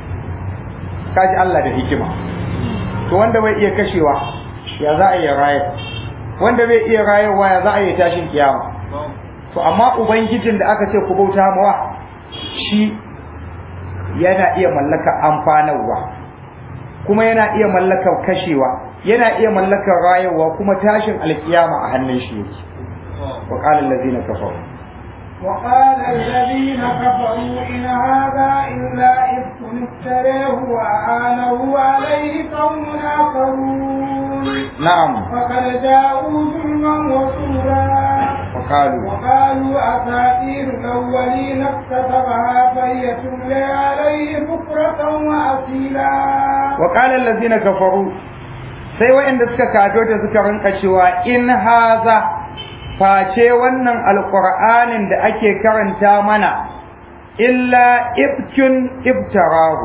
kaji Allah da hikima to wanda bai iya kashewa ya za a iya rayar wanda bai iya rayarwa ya za a iya tashin kiyama to amma ubangijin da aka ce ku bauta mawa shi yana iya mallakar amfanarwa kuma yana iya mallakar kashewa yana iya mallakar rayarwa kuma tashin alkiyama a hannun shi yake wa qala allazina kafaru وقال الذين كفروا إن هذا إلا إفك افتريه وأعانه عليه قوم آخرون نعم فقد جاءوا ظلما وزورا وقالوا وقالوا أساطير الأولين اكتسبها فهي تملي عليه بكرة وأصيلا وقال الذين كفروا sai wa'anda suka kafirta suka rinka cewa in haza face wannan alqur'anin da ake karanta mana illa ibkun ibtarahu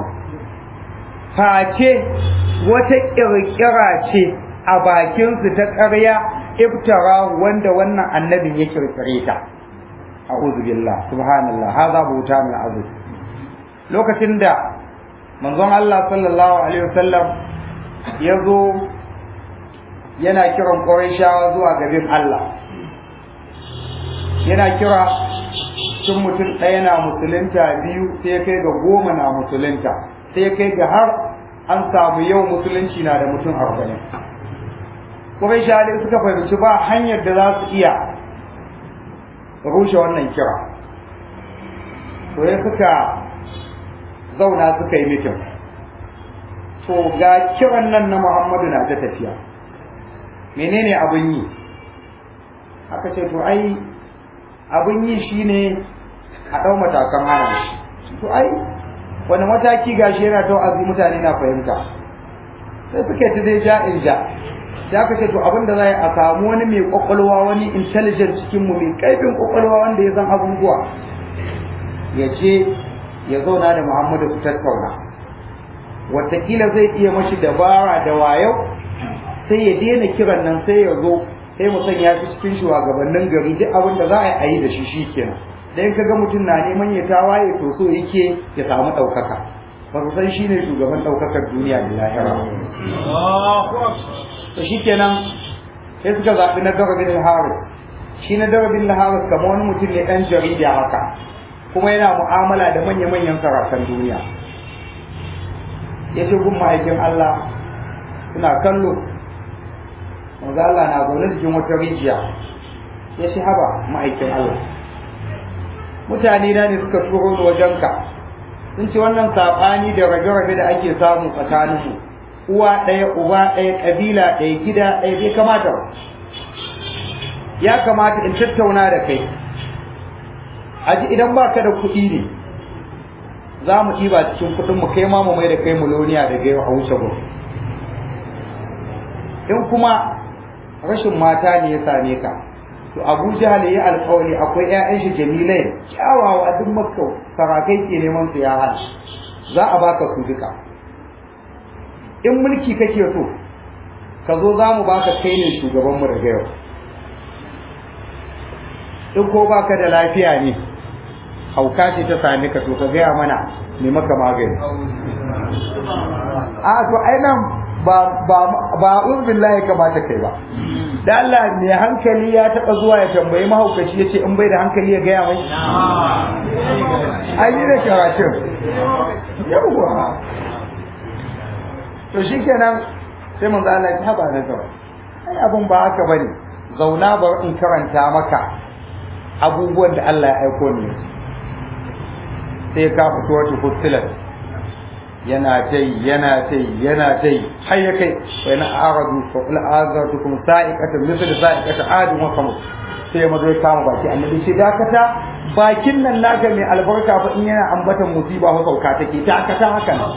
face wata kirkira ce a bakin su ta ƙarya ibtarahu wanda wannan annabin ya kirkire ta a'udhu billah subhanallah hadha buhtanul azim lokacin da manzon Allah sallallahu alaihi wasallam yazo yana kiran Qurayshawa zuwa gaban Allah yana kira tun mutum ɗaya na musulunta biyu sai kai ga goma na musulunta sai kai ga har an samu yau musulunci na da mutum arba'in Qurayshawa suka fahimci ba hanyar da za su iya rushe wannan kira to ya suka zauna suka yi mitin to ga kiran nan na Muhammadu na ta tafiya menene abin yi aka ce to ai abin yi shine a dau matakan hana shi to ai wani mataki gashi yana ta azu mutane na fahimta sai suke ta dai ja in ja sai aka ce to abin da zai a samu wani mai kwakwalwa wani intelligent cikin mu mai kaifin kwakwalwa wanda ya san abubuwa ya ce ya zauna da Muhammadu su tattauna wataƙila zai iya mashi dabara da wayo sai ya daina kiran nan sai ya zo sai mu sanya shi cikin shugabannin gari duk abin da za a yi da shi shikenan dan kaga mutum na neman ya tawaye to so yake ya samu daukaka ba su san shine shugaban daukakar duniya da lahira to shikenan sai suka zabi na Darabin al-Harith shi na Darabin al-Harith kamar wani mutum ne dan jarida haka kuma yana mu'amala da manya-manyan sarakan duniya yace gun ma'aikin Allah suna kallo manzo Allah na zaune cikin wata rijiya ya shi haba ma'aikin Allah mutane da ne suka turo ni wajenka sun ce wannan sabani da rage-rage da ake samu tsakaninmu uwa ɗaya uba ɗaya ƙabila ɗaya gida ɗaya bai kamata ba ya kamata in tattauna da kai aji idan baka da kuɗi ne za mu ɗiba cikin kuɗin mu kai ma mu mai da kai miloniya daga yau a wuce gudu in kuma rashin mata ne ya same ka to Abu Jahal ya alƙawari akwai ƴaƴan shi jamilai kyawawa duk makka sarakai ke neman su ya hal za a baka su duka in mulki kake so ka zo za mu baka kai ne shugaban mu daga yau in ko baka da lafiya ne hauka ce ta same ka to ka gaya mana me maka magani a to ai nan ba ba ba billahi kamata kai ba da Allah ne hankali ya taba zuwa ya tambayi mahaukaci yace in bai da hankali ya gaya mai ai ne karatun yawa to shikenan sai manzo Allah ya haba da kawai ai abun ba haka bane zauna bar in karanta maka abubuwan da Allah ya aiko ni sai ka fito wata fusilat yana tai yana tai yana tai har ya kai wa na aradu fa qul azatukum sa'iqatan misl sa'iqati adu wa samud sai ma zai kama baki annabi sai dakata bakin nan naka mai albarka fa in yana ambatan musiba ko sauka take dakata haka ne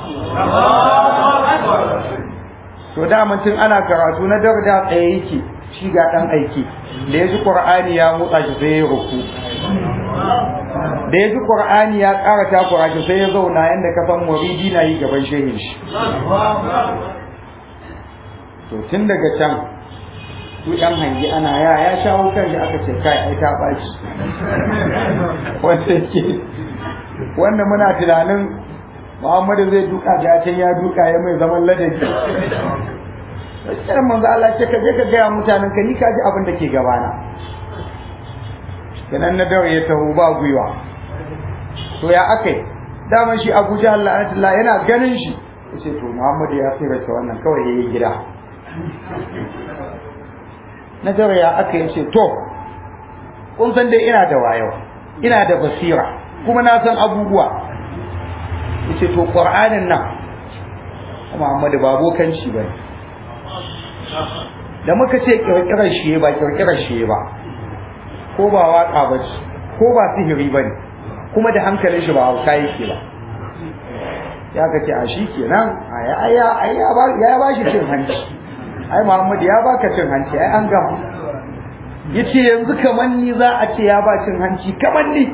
to da mun tun ana karatu na darda tsaye yake shi ga dan aiki da yaji qur'ani ya motsa shi sai ya ruku da yaji qur'ani ya ƙara takura shi sai ya zauna yanda ka san muridi na yi gaban shehin shi to tun daga can su ɗan hangi ana ya ya shawo kan shi aka ce kai ai ta baci wanda yake wanda muna tunanin Muhammadu zai duka jacin ya duka ya mai zaman ladabi sai manzo Allah ce ka je ka ga mutanen ka ni ka ji abin da ke gabana kenan na dawo ya taho ba gwiwa to ya akai daman shi Abu Jahl la'anatullah yana ganin shi yace to Muhammadu ya tsira ta wannan kawai yayi gida na dawo ya akai yace to kun san dai ina da wayo ina da basira kuma na san abubuwa yace to Qur'anin nan Muhammadu ba bokanci bane da muka ce kirkirar shi ba kirkirar shi ba ko ba waka ba ko ba sihiri bane kuma da hankalin shi ba hauka yake ba ya kace a shi kenan aya aya aya ba ya ba shi cin hanci ai Muhammad ya baka cin hanci ai an gama yace yanzu kaman ni za a ce ya ba cin hanci kaman ni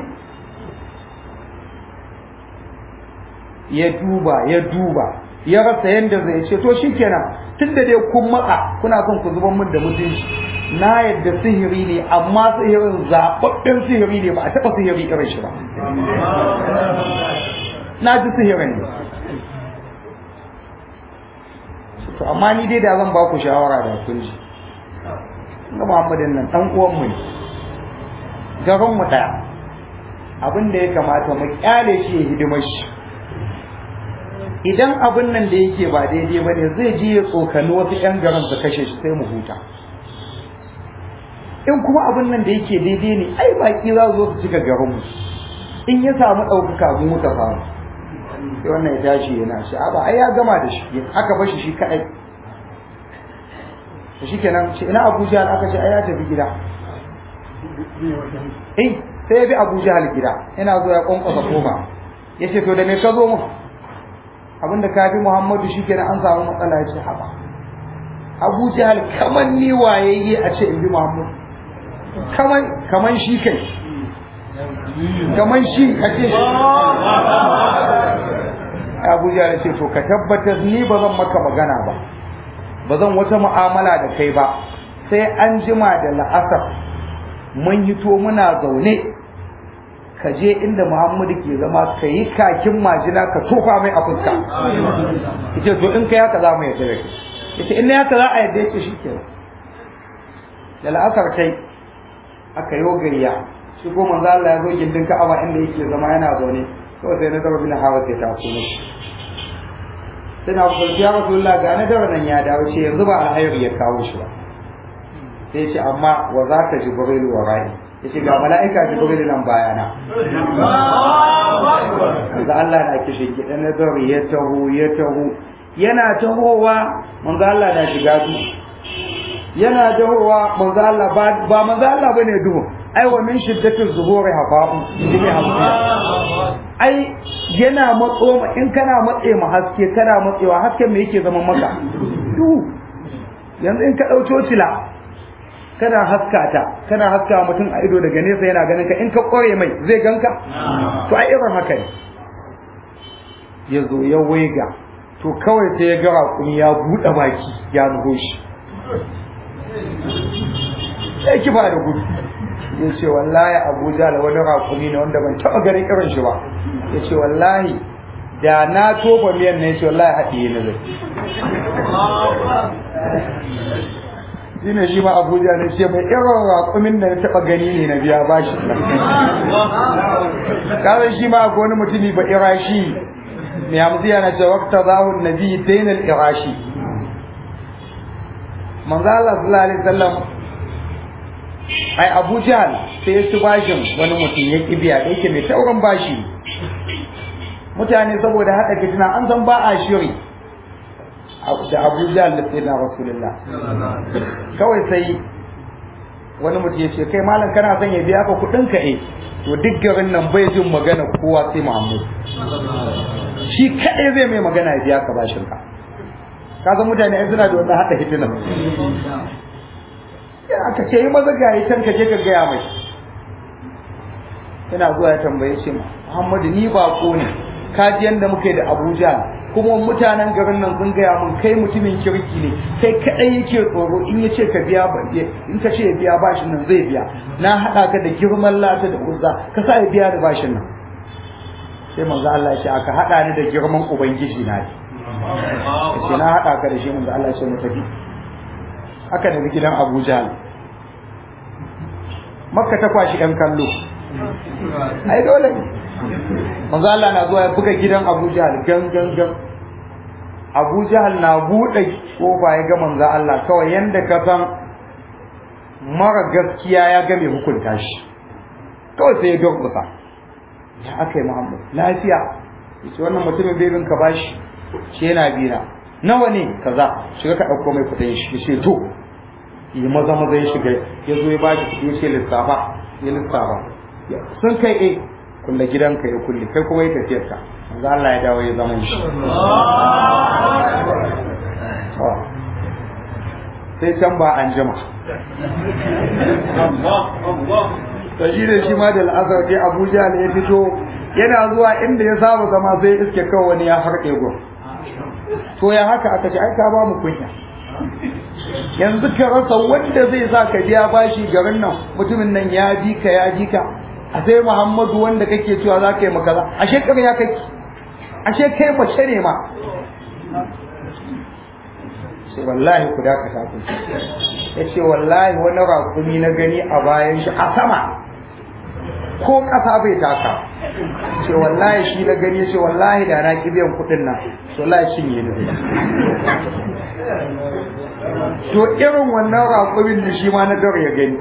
ya duba ya duba ya rasa yanda zai ce to shikenan tunda dai kun matsa kuna son ku zuban min da mutunci na yadda sihiri ne amma sihirin zababben sihiri ne ba a taba sihiri irin shi ba na ji sihirin ne to amma ni dai da zan ba ku shawara da kun ji ga Muhammadin nan dan uwan mu ne gaban mu daya abin da ya kamata mu kyale shi ya hidimar shi idan abin nan da yake ba daidai ba ne zai ji ya tsokani wasu ƴan garin su kashe shi sai mu huta in kuma abin nan da yake daidai ne ai baki za su zo su cika garin mu in ya samu ɗaukaka mu muka samu sai wannan ya tashi yana shi a ba ai ya gama da shi aka bashi shi kaɗai to shi kenan shi ina Abu Jahal aka ce ai ya tafi gida eh sai ya bi Abu Jahal gida yana zo ya kwankwasa koma ya ce to da me ka zo mu abinda ka bi Muhammadu shikenan an samu matsala ya ce haba Abu Jahal kaman ni wayayye a ce in bi Muhammadu kaman kaman shi kai kaman shi kace Abu Jahal ce to ka tabbatar ni ba zan maka magana ba ba zan wata mu'amala da kai ba sai an jima da la'asar mun hito muna zaune ka je inda Muhammadu ke zama ka yi kakin majina ka tofa mai a fuska yace to in kai haka za mu yarda da kai yace in haka za a yarda yake shikenan da la'asar kai aka yi gariya shi ko manzo Allah ya zo gindin Ka'aba inda yake zama yana zaune kawai sai na dawo bin hawa sai ta kuma sai na ku ya Rasulullah ga na dawo nan ya dawo ce yanzu ba alhayri ya kawo shi ba sai ce amma wa zaka Jibril wa ra'i yace ga mala'ika Jibril nan bayana da Allah na kishi gidan nazari ya taho ya taho yana tahowa manzo Allah na shiga su yana dawowa manzo Allah ba ba manzo Allah bane duhu ai wa min shiddatil zuhuri hafa'u shine hafiya ai yana matso in kana matse mu haske kana matsewa hasken me yake zaman maka duhu yanzu in ka dauko cila kana haskata kana haska mutum a ido daga nesa yana ganin ka in ka kore mai zai ganka to ai irin haka ne yazo ya waiga to kawai sai ya ga rakumi ya bude baki ya nugo shi sai ki fara gudu yace wallahi Abuja la wani rakumi ne wanda ban taba ganin irin shi ba yace wallahi da na toba miyan ne yace wallahi hadiye ne zai shine shi ma Abuja ne ce mai irin raƙumin da ya taɓa gani ne na biya bashi kawai shi ma akwai wani mutumi ba irashi mai hamsu yana ce wakta zahun nabi dainal irashi manzo Allah sallallahu alaihi wasallam ai Abuja sai ya ci bashin wani mutum ya kibiya da yake mai taurin bashi mutane saboda haɗa fitina an san ba a shiri da Abuja da sai na Rasulullah kawai sai wani mutum ya ce kai malam kana son ya biya ka kudin ka eh to duk garin nan bai jin magana kowa sai Muhammad shi kadai zai mai magana ya biya ka bashin ka kaga mutane ai suna da wannan hada hitina ya aka ce yi maza ga yitan ka je ka ga mai ina zuwa ya tambaye shi Muhammad ni ba ko ne kaji yanda muke da Abuja kuma mutanen garin nan sun gaya mun kai mutumin kirki ne kai kadai yake tsoro in yace ka biya in ka ce ya biya bashin nan zai biya na hada ka da girman lata da uzza ka sa ya biya da bashin nan sai manzo Allah ya ce aka hada ni da girman ubangiji na ce na hada ka da shi manzo Allah ya ce mu tafi aka da gidan Abuja Makka ta kwashi ɗan kallo ai dole manzo Allah na zuwa ya buga gidan Abu Jahl gan gan gan Abu Jahl na bude kofa ya ga manzo Allah kawai yanda ka san mara gaskiya ya ga mai hukunta shi kawai sai ya gurgusa ya akai Muhammad lafiya yace wannan mutumin bai bin ka bashi shi yana bina nawa ne kaza shiga ka dauko mai kudin shi yace to yi maza maza ya shiga yazo ya bashi kudi yace lissafa ya lissafa sun kai eh kulle gidanka ya kulle kai kuma yi tafiyar ka manzo Allah ya dawo ya zama shi sai can ba an jima to shi da shi ma da al'azar ke Abuja ne ya fito yana zuwa inda ya saba zama sai iske kawai wani ya harke gun to ya haka aka ce ai ka ba mu kunya yanzu ka rasa wanda zai sa ka biya bashi garin nan mutumin nan ya ji ka ya ji ka a sai Muhammadu wanda kake cewa za ka yi makaza ashe ƙarya kake ashe kai mace ne ma sai wallahi ku da ka saku yace wallahi wani rakumi na gani a bayan shi a sama ko ƙasa bai taka ce wallahi shi na gani yace wallahi da na ki biyan kuɗin nan wallahi shin yi ne to irin wannan rakumin da shi ma na dare ya gani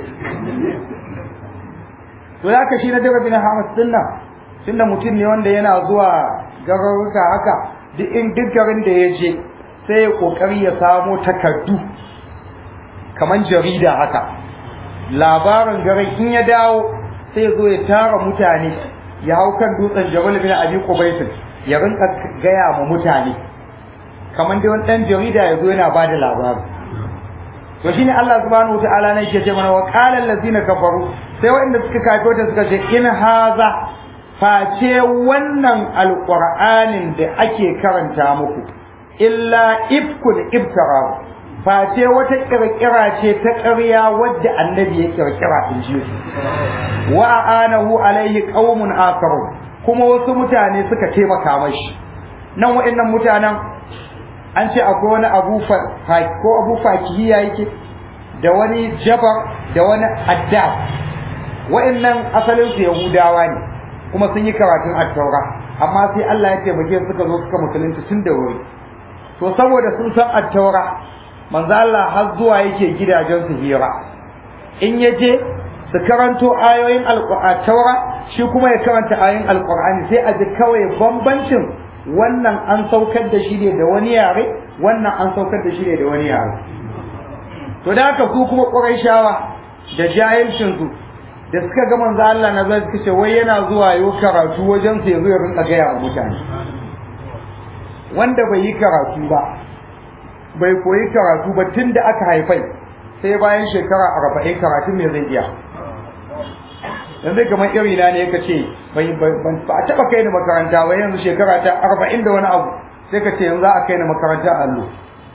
to ya kashi na dare bin Hamas dinna tunda mutum ne wanda yana zuwa garuruka haka duk in duk garin da ya je sai ya kokari ya samu takardu kaman jarida haka labarin garin in ya dawo sai ya zo ya tara mutane ya hau kan dutsen Jabal bin Abi Qubayt ya rinka gaya ma mutane kaman dai wani dan jarida ya zo yana bada labari to shine Allah subhanahu wataala ne yake ce mana wa qala allazina kafaru sai wanda suka kafirta suka ce in haza face wannan alqur'anin da ake karanta muku illa ifkun ibtara face wata kirkira ce ta ƙarya wadda annabi ya kirkira in ji su wa anahu alaihi qaumun akharun kuma wasu mutane suka taimaka mashi nan wa'annan mutanen an ce akwai wani abu ko abu fakihiya yake da wani jabar da wani addab wa'annan asalin su yahudawa ne kuma sun yi karatun at-taura amma sai Allah ya taimake su suka zo suka musulunci tun da wuri to saboda sun san at-taura manzo Allah har zuwa yake gidajen su hira in yaje su karanto ayoyin alqur'ani taura shi kuma ya karanta ayoyin alqur'ani sai a ji kawai bambancin wannan an saukar da shi ne da wani yare wannan an saukar da shi ne da wani yare to da haka su kuma Qurayshawa da jahilcin su da suka ga manzo Allah na zai suka ce wai yana zuwa yau karatu wajen sa yazo ya rinka gaya wa mutane wanda bai yi karatu ba bai koyi karatu ba tunda aka haifai sai bayan shekara arba'in karatun me zai iya yanzu kamar iri na ne kace bai ban ba a taba kai ni makaranta ba yanzu shekara ta arba'in da wani abu sai ka ce yanzu za a kai ni makaranta allo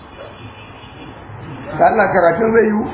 Allah karatun zai yi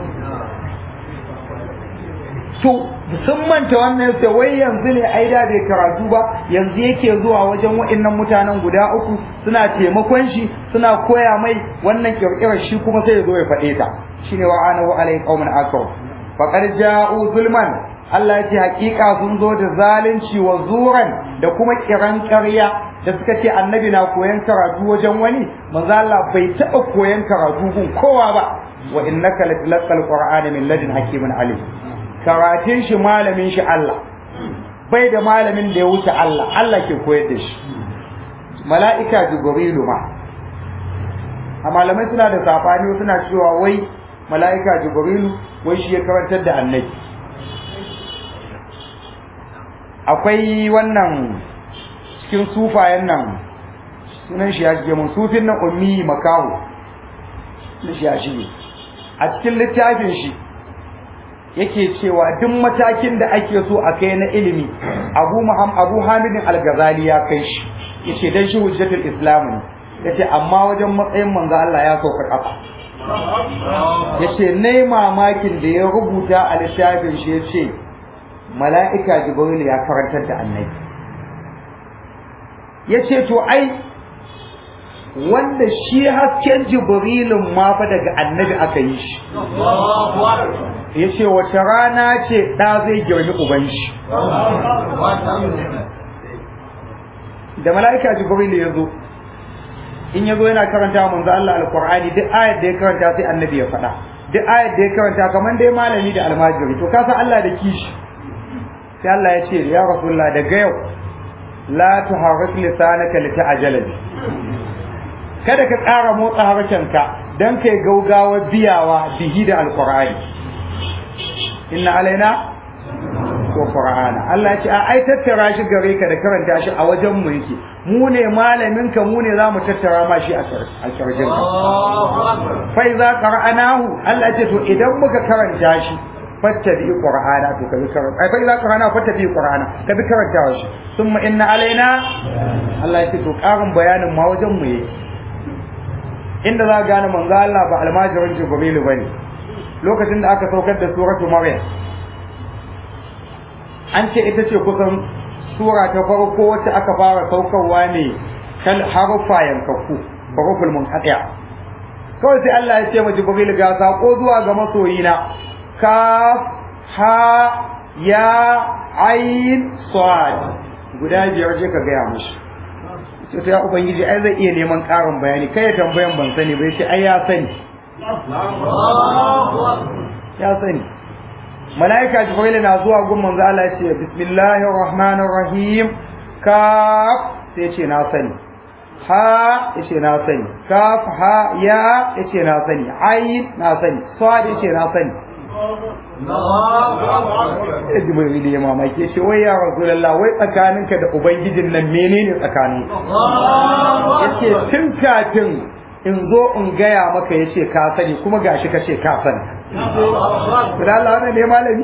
to sun manta wannan sai wai yanzu ne ai da bai karatu ba yanzu yake zuwa wajen waɗannan mutanen guda uku suna taimakon shi suna koya mai wannan kirkirar shi kuma sai ya zo ya faɗe ta shine wa anahu alai qauman akaw faqad ja'u zulman Allah ya ce hakika sun zo da zalunci wa zuran da kuma kiran ƙarya da suka ce annabi na koyan karatu wajen wani manzo Allah bai taɓa koyan karatu gun kowa ba wa innaka latlaqal qur'ana min ladin hakimin alim karatun shi malamin shi Allah bai da malamin da ya wuce Allah Allah ke koyar da shi mala'ika jibrilu ma a malamai suna da safani suna cewa wai mala'ika jibrilu wai shi ya karantar da annabi akwai wannan cikin sufayen nan sunan shi ya shige mun sufin nan ummi makaho sunan shi ya shige a cikin littafin shi yake cewa duk matakin da ake so a kai na ilimi Abu Muhammad Abu Hamid Al-Ghazali ya kai shi yace dan shi hujjatul Islam ne yace amma wajen matsayin manzo Allah ya sauka kafa yace nayi mamakin da ya rubuta a littafin shi yace mala'ika Jibril ya karantar da annabi yace to ai wanda shi hasken Jibrilun ma fa daga annabi aka yi shi yace wata rana ce da zai girmi uban shi da mala'ika Jibril ya zo in yazo yana karanta manzo Allah alqur'ani duk ayat da ya karanta sai annabi ya faɗa duk ayat da ya karanta kaman dai malami da almajiri to ka san Allah da kishi sai Allah ya ce ya rasulullah daga yau la tuharrik lisanaka lita'jala kada ka ƙara motsa harshenka dan kai gaugawa biyawa bihi da alqur'ani inna alaina ko qur'ana Allah ya ce a ai tattara shi gare ka da karanta shi a wajen mu yake mu ne malamin ka mu ne zamu tattara ma shi a karjin ka fa iza qara'nahu Allah ya ce to idan muka karanta shi fattabi qur'ana to kabi karanta ai fa iza qara'na fattabi qur'ana kabi karanta shi thumma inna alaina Allah ya ce to karin bayanin ma wajen mu yake inda za ka gane manzo Allah ba almajirin Jibril bane lokacin da aka saukar da suratu Maryam an ce ita ce kusan sura ta farko wacce aka fara saukarwa ne kan harufa yankakku huruful munqati'a kawai sai Allah ya ce ma Jibril ga sako zuwa ga masoyina kaf ha ya ain sad guda biyar je ka gaya mushi sai to ya ubangiji ai zai iya neman karin bayani kai ya tambayan ban sani bai ce ai ya sani ya sani malaika Jibril na zuwa gun manzo Allah ya ce bismillahir rahmanir rahim kaf sai ce na sani ha yace na sani kaf ha ya yace na sani ain na sani sad yace na sani Jibril ya mamaki yace wai ya rasulullah wai tsakaninka da ubangijin nan menene tsakanin yace tun kafin in zo in gaya maka yace ka sani kuma gashi kace ka sani da Allah wannan ne malami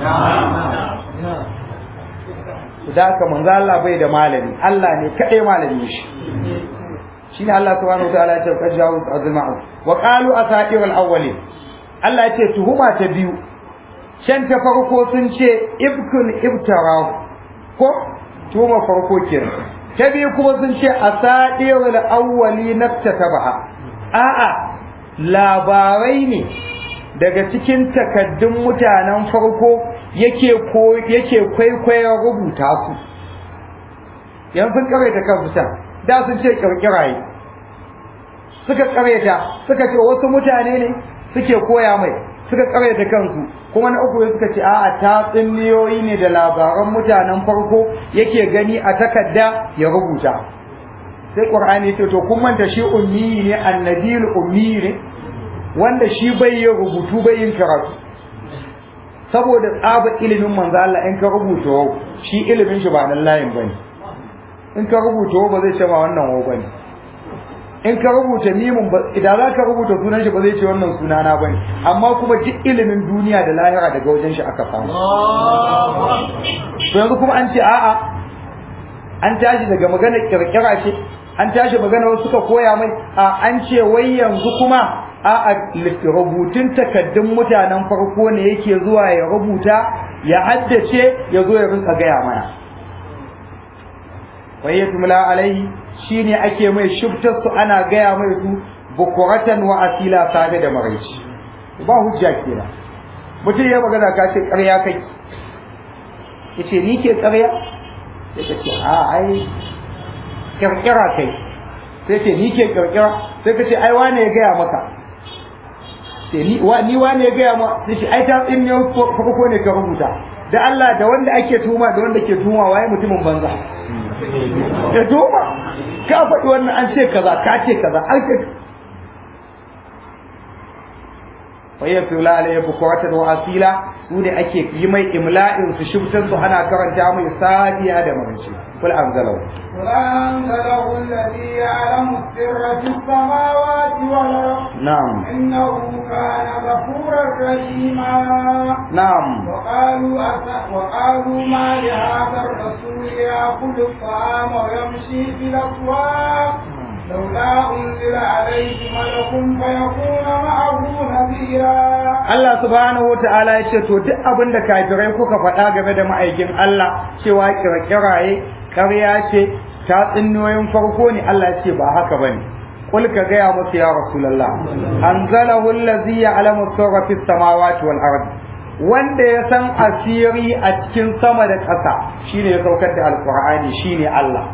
da ka manzo Allah bai da malami Allah ne kadai malami shi shine Allah subhanahu wa ta'ala ya ce kajawu azma wa qalu asatirul awwalin Allah ya ce tuhuma ta biyu shan ta farko sun ce ibkun ibtara ko tuhuma farko kenan ta biyu kuma sun ce asatirul awwalin naftatabaha a'a labarai ne daga cikin takaddun mutanen farko yake ko yake kwaikwayon rubuta su yan sun karanta kansu ta da sun ce kirkiraye suka karanta suka ce wasu mutane ne suke koya mai suka karanta kansu kuma na uku suka ce a'a tatsuniyoyi ne da labaran mutanen farko yake gani a takadda ya rubuta sai qur'ani ce to kun manta shi ummi ne annabil ummi ne wanda shi bai yin rubutu bai yin karatu saboda tsaba ilimin manzo Allah in ka rubuta wau shi ilimin shi ba nan layin bane in ka rubuta wau ba zai ce ma wannan wau bane in ka rubuta mimun ba idan za ka rubuta sunan shi ba zai ce wannan sunana bane amma kuma duk ilimin duniya da lahira daga wajen shi aka samu to yanzu kuma an ce a'a an tashi daga magana kirkira ce an tashi magana wasu suka koya mai a an ce wai yanzu kuma a rubutun takaddun mutanen farko ne yake zuwa ya rubuta ya haddace ya zo ya rinka gaya mana wayyatumla alaihi shine ake mai shubtar su ana gaya mai su bukuratan wa asila sabe da maraici ba hujja kenan mutum ya magana ka ce ƙarya kai yace ni ke ƙarya sai ka ce a ai kirkira kai sai ce ni ke kirkira sai ka ce ai wane ya gaya maka sai ni wa ni wane ya gaya ma sai ce ai ta tsin ne farko ne ka rubuta da Allah da wanda ake tuma da wanda ke tuma waye mutumin banza ya tuma ka faɗi wannan an ce kaza ka ce kaza an ce fayyatu la alayhi bukuratan wa asila su ne ake yi mai imla'in su shubtan su ana karanta mai sadiya da maranci kul anzalahu قل أنزله الذي يعلم السر في السماوات والأرض نعم إنه كان غفورا رحيما نعم وقالوا أس- وقالوا ما لهذا الرسول يأكل الطعام ويمشي في الأسواق لولا أنزل عليه ملك فيكون معه نذيرا. Allah subhanahu wa ta'ala ya ce to duk abin da kafirai kuka faɗa game da ma'aikin Allah cewa kirkiraye ƙarya ce ta tsinnoyin farko ne Allah ya ce ba haka bane kul ka gaya musu ya rasulullah anzalahu allazi ya'lamu sirra fis samawati wal ardi wanda ya san asiri a cikin sama da ƙasa shine ya saukar da alqur'ani shine Allah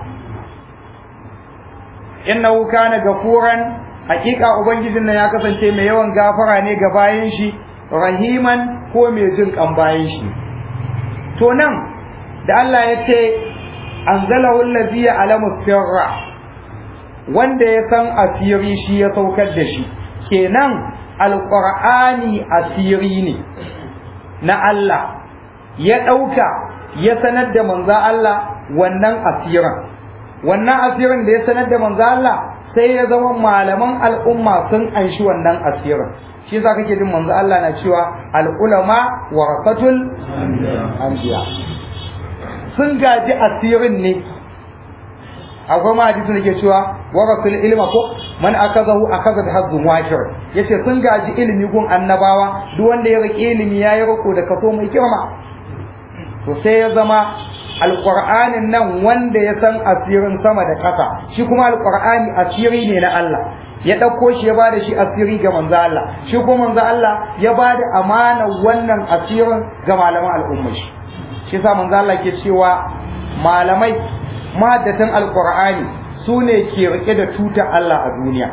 innahu kana gafuran hakika ubangijin nan ya kasance mai yawan gafara ne ga bayan shi rahiman ko mai jin kan bayan shi to nan da Allah ya ce anzalahu allazi ya'lamu sirra wanda ya san asiri shi ya saukar da shi kenan alqur'ani asiri ne na Allah ya dauka ya sanar da manzo Allah wannan asirin wannan asirin da ya sanar da manzo Allah sai ya zama malaman al'umma sun anshi wannan asirin shi yasa kake jin manzo Allah na cewa al ulama warasatul anbiya sun gaji asirin ne akwai ma hadisi da ke cewa warasul ilma ko man akazahu akaza bi hazzu washir yace sun gaji ilimi gun annabawa duk wanda ya rike ilimi yayi riko da kaso mai girma to sai ya zama alqur'anin nan wanda ya san asirin sama da ƙasa shi kuma alqur'ani asiri ne na Allah ya dauko shi ya bada shi asiri ga manzo Allah shi kuma manzo Allah ya bada amana wannan asirin ga malaman al'umma shi shi yasa manzo Allah ke cewa malamai mahaddatan alqur'ani sune ke rike da tutar Allah a duniya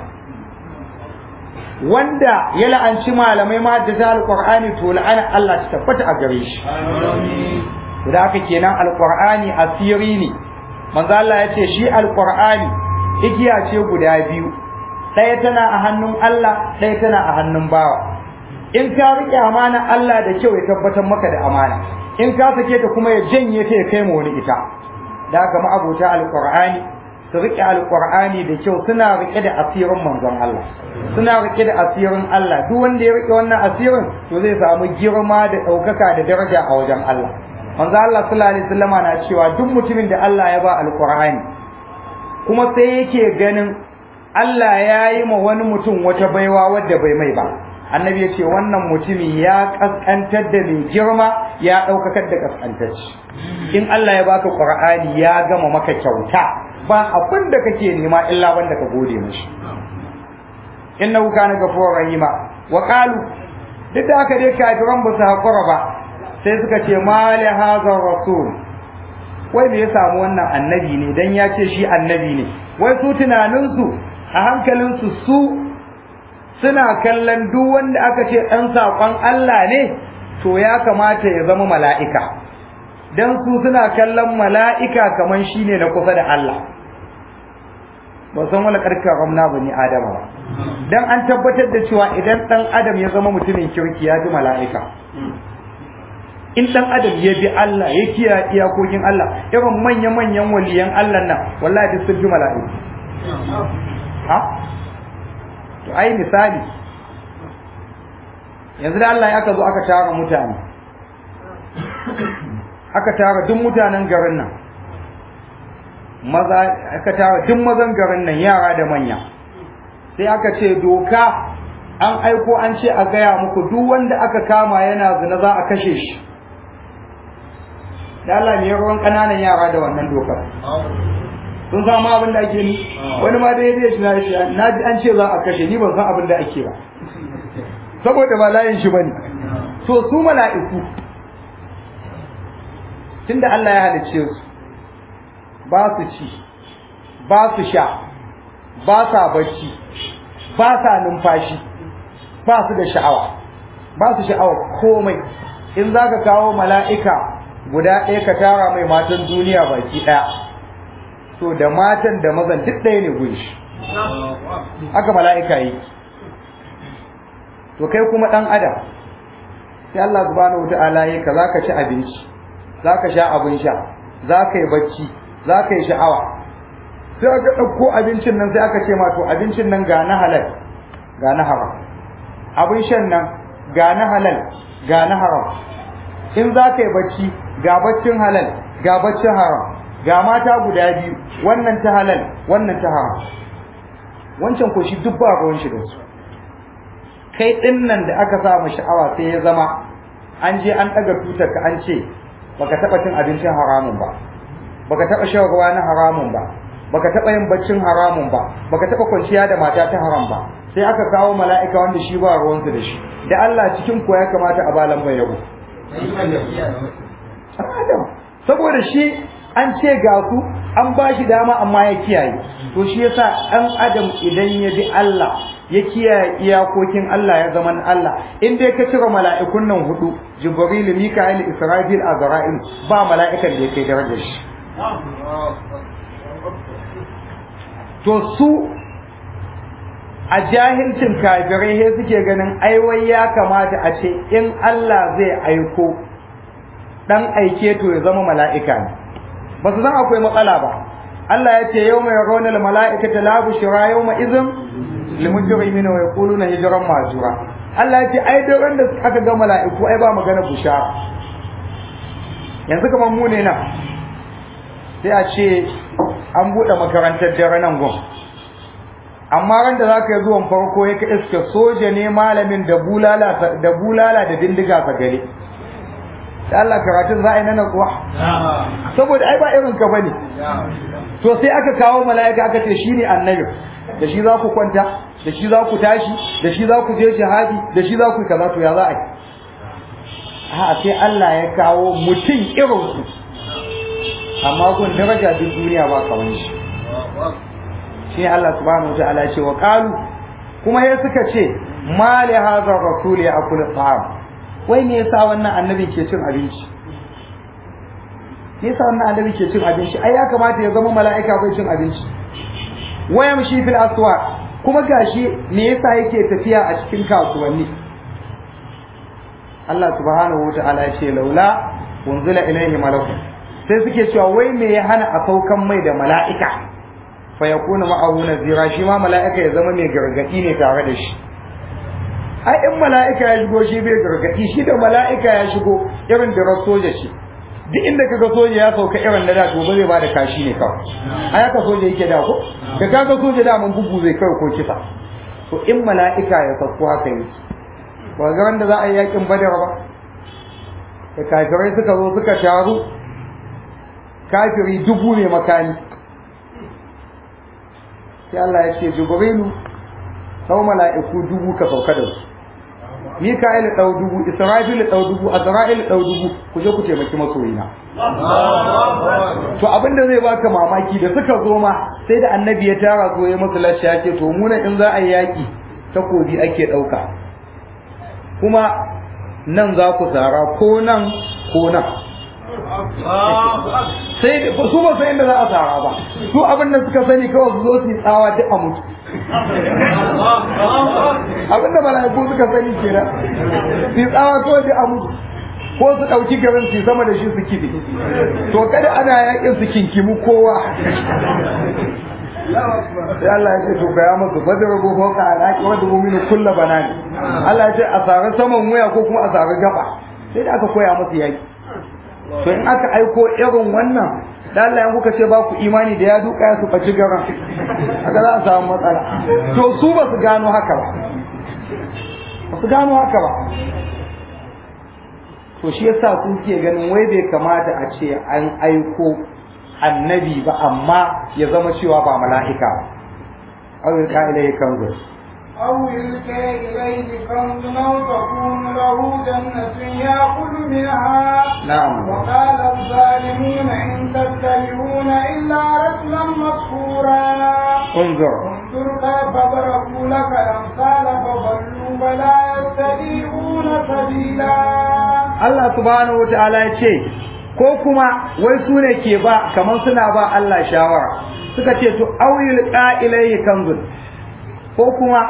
wanda ya la'anci malamai mahaddatan alqur'ani to la'ana Allah ta tabbata a gare shi amin da haka kenan alqur'ani asiri ne manzo Allah ya ce shi alqur'ani igiya ce guda biyu ɗaya tana a hannun Allah ɗaya tana a hannun bawa in ka rike amana Allah da kyau ya tabbatar maka da amana in ka sake ta kuma ya janye ta ya kai mu wani ita da haka ma'abota alqur'ani su rike alqur'ani da kyau suna rike da asirin manzon Allah suna rike da asirin Allah duk wanda ya rike wannan asirin to zai samu girma da ɗaukaka da daraja a wajen Allah manzo Allah sallallahu alaihi wasallam na cewa duk mutumin da Allah ya ba alqur'ani kuma sai yake ganin Allah ya yi ma wani mutum wata baiwa wadda bai mai ba annabi ya ce wannan mutumi ya kaskantar da mai girma ya daukakar da kaskantacci in Allah ya baka qur'ani ya gama maka kyauta ba abin da kake nema illa wanda ka gode mishi innahu kana ghafurur rahima wa qalu duk da aka dai kafiran ba su hakura ba sai suka ce mali hadha rasul wai me ya samu wannan annabi ne dan ya ce shi annabi ne wai su tunanin su a hankalin su su suna kallon duk wanda aka ce dan sakon Allah ne to ya kamata ya zama mala'ika dan su suna kallon mala'ika kaman shine na kusa da Allah ba san wala karka ramna bani adama ba dan an tabbatar da cewa idan dan adam ya zama mutumin kirki ya ji mala'ika in dan adam ya bi Allah ya kiyaye iyakokin Allah irin manyan manyan waliyan Allah nan wallahi duk sun ji mala'ika ha to ai misali yanzu da Allah ya ka zo aka tara mutane aka tara duk mutanen garin nan maza aka tara duk mazan garin nan yara da manya sai aka ce doka an aiko an ce a gaya muku duk wanda aka kama yana zina za a kashe shi da Allah ne ruwan kananan yara da wannan dokar sun samu abin da ake ni wani ma da ya dace na shi na ji an ce za a kashe ni ban san abin da ake ba saboda ba layin shi bane to su mala'iku tunda Allah ya halicce su ba su ci ba su sha ba sa bacci ba sa numfashi ba su da sha'awa ba su sha'awa komai in zaka kawo mala'ika guda ɗaya ka tara mai matan duniya baki ɗaya to da matan da mazan duk ɗaya ne gun shi haka mala'ika yi to kai kuma ɗan adam sai Allah subhanahu wataala yi ka zaka ci abinci zaka sha abin sha zaka yi bacci zaka yi sha'awa sai aka ɗauko abincin nan sai aka ce ma to abincin nan ga na halal ga na haram abin shan nan ga na halal ga na haram in zaka yi bacci ga baccin halal ga baccin haram ga mata guda biyu wannan ta halal wannan ta haram wancan ko shi duk ba ruwan shi da su kai din nan da aka sa mu sha'awa sai ya zama an je an daga tutar ka an ce baka taba cin abincin haramun ba baka taba shan ruwa na haramun ba baka taba yin baccin haramun ba baka taba kwanciya da mata ta haram ba sai aka kawo mala'ika wanda shi ba ruwan su da shi da Allah cikin ko ya kamata a balan bai yabo saboda shi an ce ga su an ba shi dama amma ya kiyaye to shi yasa ɗan adam idan ya bi Allah ya kiyaye iyakokin Allah ya zama Allah in dai ka cire mala'ikun nan hudu Jibril Mika'il Israfil Azra'il ba mala'ikan da yake darajar shi to su a jahilcin kafirai he suke ganin aiwai ya kamata a ce in Allah zai aiko dan aike to ya zama mala'ika ne ba su san akwai matsala ba Allah ya ce yawma yarawna al-mala'ikata la bushra yawma idhin lil mujrimina wa yaquluna hijran majura Allah ya ce ai da wanda aka ga mala'iku ai ba magana bushara yanzu kaman mu ne nan sai a ce an bude makarantar dare nan gon amma ran da zaka yi zuwan farko yake iska soja ne malamin da bulala da bulala da bindiga ka gare da Allah karatun za a yi na kuwa saboda ai ba irin ka bane to sai aka kawo mala'ika aka ce shine annabi da shi za ku kwanta da shi za ku tashi da shi za ku je jihadi da shi za ku kaza to ya za a yi a sai Allah ya kawo mutum irin ku amma kun daraja duk duniya ba kamar shi shi Allah subhanahu wataala ya ce wa qalu kuma ya suka ce ma li hadha rasul ya'kulu ta'am wai me yasa wannan annabi ke cin abinci me yasa wannan annabi ke cin abinci ai ya kamata ya zama mala'ika bai cin abinci waya mushi fil aswaq kuma gashi me yasa yake tafiya a cikin kasuwanni Allah subhanahu wataala ya ce laula unzila ilayhi malakun sai suke cewa wai me ya hana a saukan mai da mala'ika fa yakuna ma'ahu nazira shi ma mala'ika ya zama mai gargadi ne tare da shi ai in mala'ika ya shigo shi bai gargadi shi da mala'ika ya shigo irin da soja shi duk inda kaga soja ya sauka irin da da to ba zai bada kashi ne kawai ai haka soja yake da ko da kaga soja da mun bugu zai kai ko kisa to in mala'ika ya sauko haka yake ba ga wanda za a yi yakin badar ba da kafirai suka zo suka taru kafiri dubu ne makani sai Allah ya ce Jibrilu sau mala'iku dubu ka sauka da su Mika'il dau dubu Israfil dau dubu Azra'il dau dubu ku je ku taimaki masoyina to abinda zai baka mamaki da suka zo ma sai da annabi ya tara so ya musu lacci yake to mu in za a yi yaki takobi ake dauka kuma nan za ku tsara ko nan ko nan sai su ba sai inda za a tsara ba su abin da suka sani kawai su zo su yi tsawa duk a mutu abin da mala'iku suka sani kenan su yi tsawa kawai duk a mutu ko su ɗauki garin su sama da shi su kiɗe to kada ana yakin su kinkimu kowa sai Allah ya ce to ga musu badar go ko ka alaki wa dubu min kullu banani Allah ya ce a tsara saman waya ko kuma a tsara gaba sai da aka koya musu yaki to in aka aiko irin wannan da Allah ya kuka ce ba ku imani da ya duka ya su faci garan haka za a samu matsala to su ba su gano haka ba ba su gano haka ba to shi yasa sun ke ganin wai bai kamata a ce an aiko annabi ba amma ya zama cewa ba mala'ika ba awil ka ilai kanzu awil ka ilai kanzu aw takun lahu jannatun ya'kulu minha na'am wa qala adh-dhalimuna in tattabi'una illa rajlan masfura unzur انظر كيف ضربوا لك الأمثال فضلوا فلا يستطيعون سبيلا Allah subhanahu wataala ya ce ko kuma wai su ne ke ba kamar suna ba Allah shawara suka ce to awil qa'ilayhi kanzun ko kuma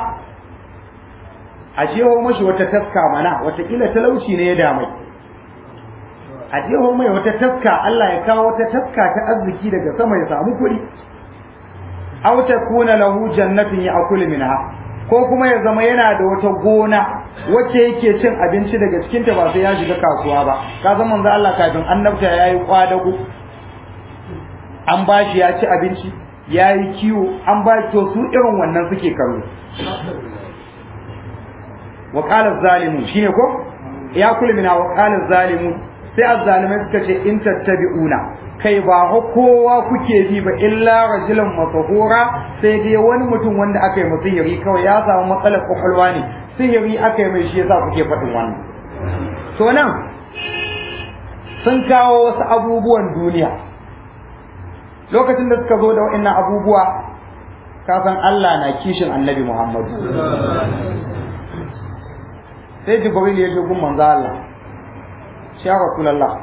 a jeho mashi wata taska mana wata kila talauci ne ya damai a jeho mai wata taska Allah ya kawo wata taska ta arziki daga sama ya samu kuɗi aw takuna lahu jannatun ya'kulu minha ko kuma ya zama yana da wata gona wacce yake cin abinci daga cikin ta ba sai ya shiga kasuwa ba ka zama manzo Allah kafin annabta yayi kwadago an bashi ya ci abinci yayi kiwo an ba to su irin wannan suke kallo wa qala az-zalimun shine ko ya kulmina wa qala az-zalimun sai az-zalimai suka ce in tattabi'una kai ba kowa kuke bi ba illa rajulan masahura sai dai wani mutum wanda aka yi sihiri kawai ya samu matsalar kwakwalwa ne sihiri aka yi mai shi yasa kuke faɗin wannan to nan sun kawo wasu abubuwan duniya lokacin da suka zo da wa'annan abubuwa ka san Allah na kishin Annabi Muhammadu sai Jibril ya je gun manzo Allah ya Rasulullah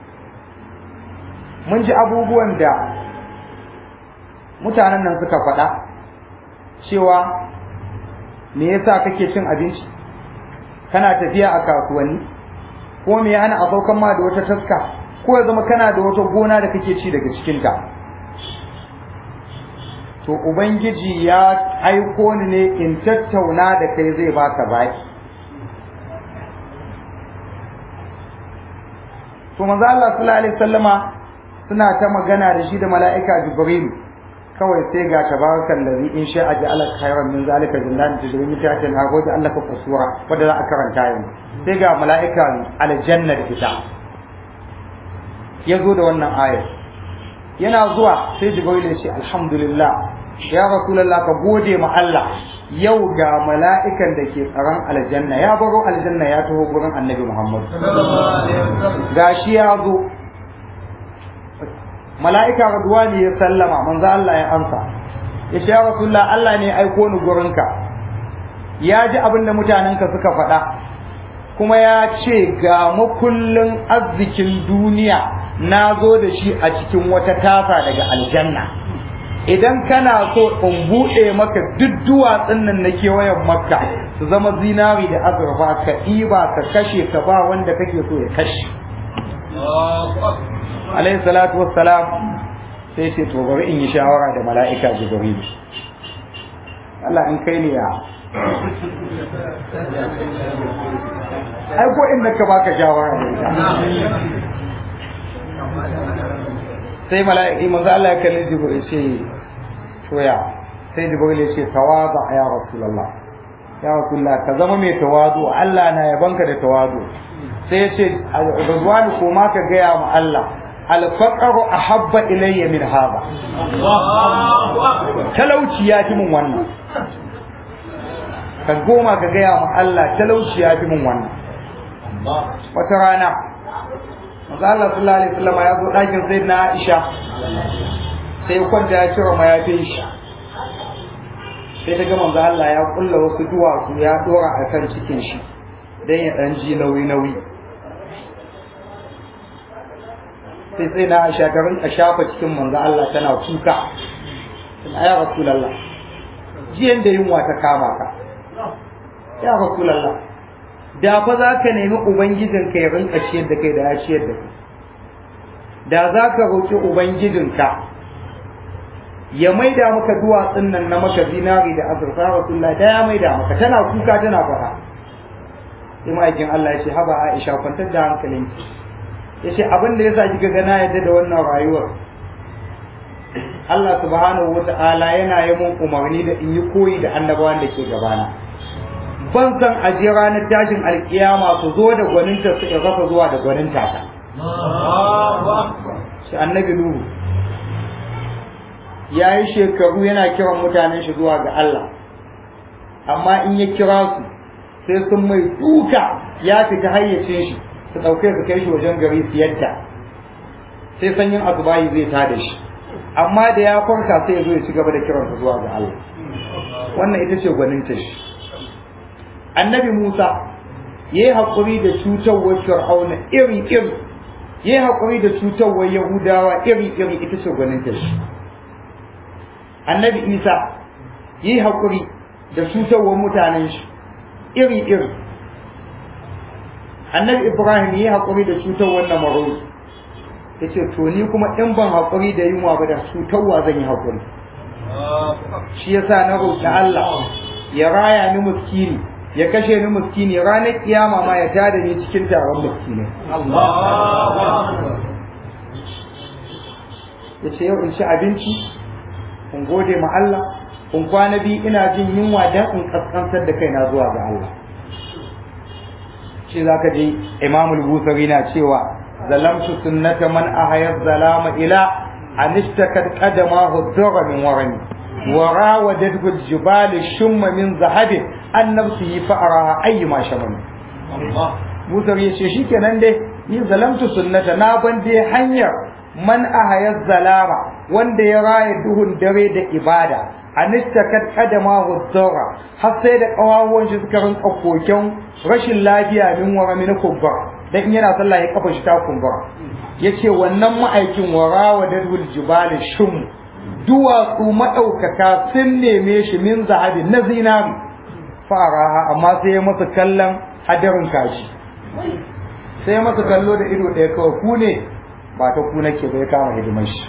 mun ji abubuwan da mutanen nan suka faɗa cewa me yasa kake cin abinci kana tafiya a kasuwanni ko me yana a saukan ma da wata taska ko ya zama kana da wata gona da kake ci daga cikin ta to ubangiji ya aiko ni ne in tattauna da kai zai baka baki to manzo Allah sallallahu alaihi wasallama suna ta magana da shi da mala'ika Jibril kawai sai ga tabarakal ladhi in sha'a ja'ala khayran min zalika jannatin tajri min tahtiha al-anhar wa ja'ala lakum qusura wanda za a karanta yanzu sai ga mala'ika aljanna da ita yazo da wannan ayat yana zuwa sai Jibril ya ce alhamdulillah ya rasulullah ka gode ma Allah yau ga mala'ikan da ke tsaron aljanna ya baro aljanna ya taho gurin annabi Muhammad gashi ya zo mala'ika radwani ya sallama manzo Allah ya amsa ya ce ya rasulullah Allah ne ya aiko ni gurinka ya ji abin da mutanenka suka faɗa kuma ya ce ga makullin arzikin duniya na zo da shi a cikin wata tasa daga aljanna idan kana so in buɗe maka duk duwatsun nan na kewayen makka su zama zinari da azurfa ka ɗiba ka kashe ka ba wanda kake so ya kashe alayhi salatu wassalam sai ce to bari in yi shawara da mala'ika jibril Allah in kai ne ya ai ko in naka baka shawara da ita sai mala'ika manzo Allah ya kalli jibril ce to ya sai jibril ya ce tawadu ya rasulullah ya rasulullah ka zama mai tawadu Allah na yabanka da tawadu sai ya ce rizwani ko ma ka gaya ma Allah alfaqaru ahabba ilayya min hada talauci ya fi min wannan ka goma ka gaya ma Allah talauci ya fi min wannan wata rana manzo Allah sallallahu alaihi wasallam ya zo dakin sayyidina Aisha sai kwanta ya cire mayafin shi sai ta ga manzo Allah ya kulla wasu duwatsu ya dora a kan cikin shi dan ya dan ji nauyi nauyi sai sai na Aisha garin a shafa cikin manzo Allah tana kuka ya Rasulullah jiyan da yunwa ta kama ka ya Rasulullah da fa za ka nemi ubangijinka ya rinka ciyar da kai da ya ciyar da kai da za ka roƙi ubangijinka ya maida maka duwatsun nan na maka zinari da azurfa Rasulullah da ya maida maka tana kuka tana fara sai ma'aikin Allah ya ce haba Aisha kwantar da hankalinki ya ce abin da ya sa kika ga na yadda da wannan rayuwar Allah subhanahu wata'ala yana yi mun umarni da in yi koyi da annabawan da ke gabana ban san aje ranar tashin alkiyama su zo da gwaninta su in rafa zuwa da gwaninta ta shi annabi Nuhu ya yi shekaru yana kiran mutanen shi zuwa ga Allah amma in ya kira su sai sun mai duka ya fita hayyacin shi su ɗauke su kai shi wajen gari su yadda sai sanyin asubahi zai tada shi amma da ya farka sai ya zo ya ci gaba da kiransa zuwa ga Allah wannan ita ce gwaninta shi annabi Musa yayi hakuri da cutarwar Fir'auna iri iri yayi hakuri da cutarwar Yahudawa iri iri ita ce gwaninta shi annabi Isa yayi hakuri da cutarwar mutanen shi iri iri annabi Ibrahim yayi hakuri da cutarwar Namrud yace to ni kuma in ban hakuri da yunwa ba da cutarwa zan yi hakuri shi yasa na roƙi Allah ya raya ni miskini ya kashe ni miskini ranar kiyama ma ya tada ni cikin taron miskini yace yau in ci abinci in gode ma Allah in kwana biyu ina jin yunwa dan in kaskantar da kaina zuwa ga Allah shi zaka ji Imam al-Busiri na cewa zalamtu sunnata man ahaya zalama ila an ishtakat qadamahu dhurra min warani wa rawadathu al-jibal shumma min zahabin an nafsihi fa araha ayyuma shaman Allah Busiri yace shikenan dai ni zalamtu sunnata na ban dai hanyar man ahaya zalama wanda ya raye duhun dare da ibada anistakat qadamahu dhurra har sai da kawawan shi suka rinka koken rashin lafiya min wara min kubba dan yana sallah ya kafa shi ta kumbura yace wannan ma'aikin warawa dadul jibal shum duwatsu madaukaka sun neme shi min zahabi na zinari faraha amma sai masa kallon hadarin kashi sai masa kallo da ido ɗaya kawai ku ne ba ta ku nake bai kama hidimar shi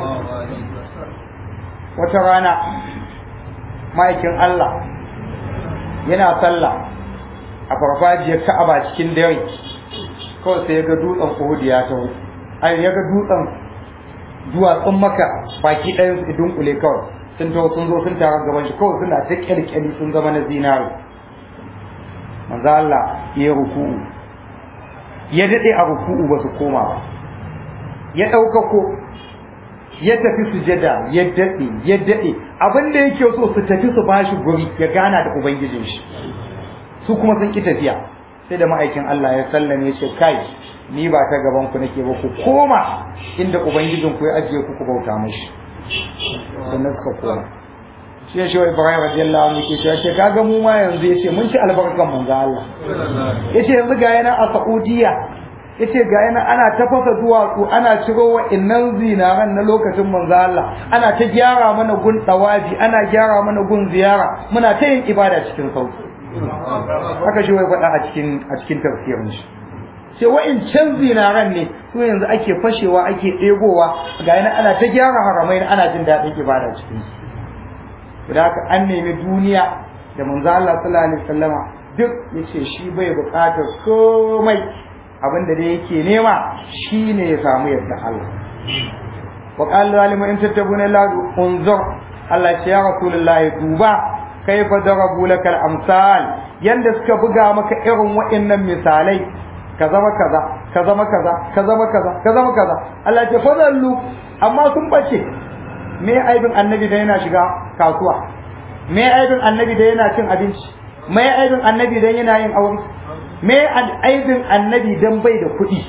wata rana ma'aikin Allah yana sallah a farfajiyar Ka'aba cikin dare kawai sai ya ga dutsen Uhud ya taho ai ya ga dutsen duwatsun Makka baki ɗayan su dunkule kawai sun taho sun zo sun tara gaban shi kawai suna ta kyalkyali sun zama na zinari manzo Allah ya ruku'u ya dade a ruku'u ba su koma ba ya ɗauka ko ya tafi sujada ya dade ya dade abinda yake so su tafi su bashi guri ya gana da ubangijin shi su kuma sun ki tafiya sai da ma'aikin Allah ya sallame ya ce kai ni ba ta gaban ku nake ba ku koma inda ubangijin ku ya ajiye ku ku bauta mishi sannan suka koma shi ya shewa Ibrahim radiyallahu anhu ke cewa ce kaga mu ma yanzu yace mun ci albarkan manzo Allah yace yanzu ga yana a Saudiya yace ga yana ana tafasa duwatsu ana ciro wa innan zinaran na lokacin manzo Allah ana ta gyara mana gun tawabi ana gyara mana gun ziyara muna ta yin ibada cikin sauki haka shi wai faɗa a cikin a cikin tafsirin shi sai wa'incan zinaran ne su yanzu ake fashewa ake ɗegowa ga yana ana ta gyara haramai ana jin daɗin ibada cikin su da haka an nemi duniya da manzo Allah sallallahu alaihi wasallama duk yace shi bai buƙatar komai abinda da yake nema shine ya samu yadda Allah wa qala zalimu in tattabuna la unzur Allah ya rasulullahi duba kaifa darabu lakal amsal yanda suka buga maka irin wa'annan misalai ka zama kaza ka zama kaza ka zama kaza ka zama kaza Allah ya fadallu amma sun bace me aibin annabi da yana shiga kasuwa me aibin annabi da yana cin abinci me aibin annabi da yana yin aure me aibin annabi dan bai da kuɗi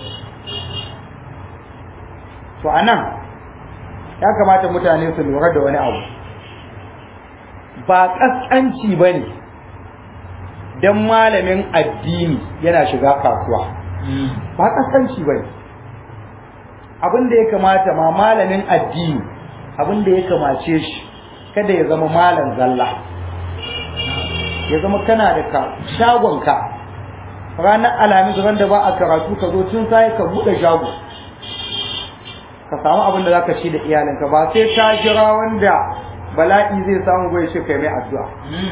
to anan ya kamata mutane su lura da wani abu ba kaskanci bane dan malamin addini yana shiga kasuwa ba kaskanci bane abin da ya kamata ma malamin addini abin da ya kamace shi kada ya zama malam zalla, ya zama kana da ka shagonka ranar alhamis ran da ba a karatu ka zo tun sai ka buɗe shago ka samu abin da zaka ci da iyalinka, ba sai ka jira wanda bala'i zai samu bai shi kai mai addu'a.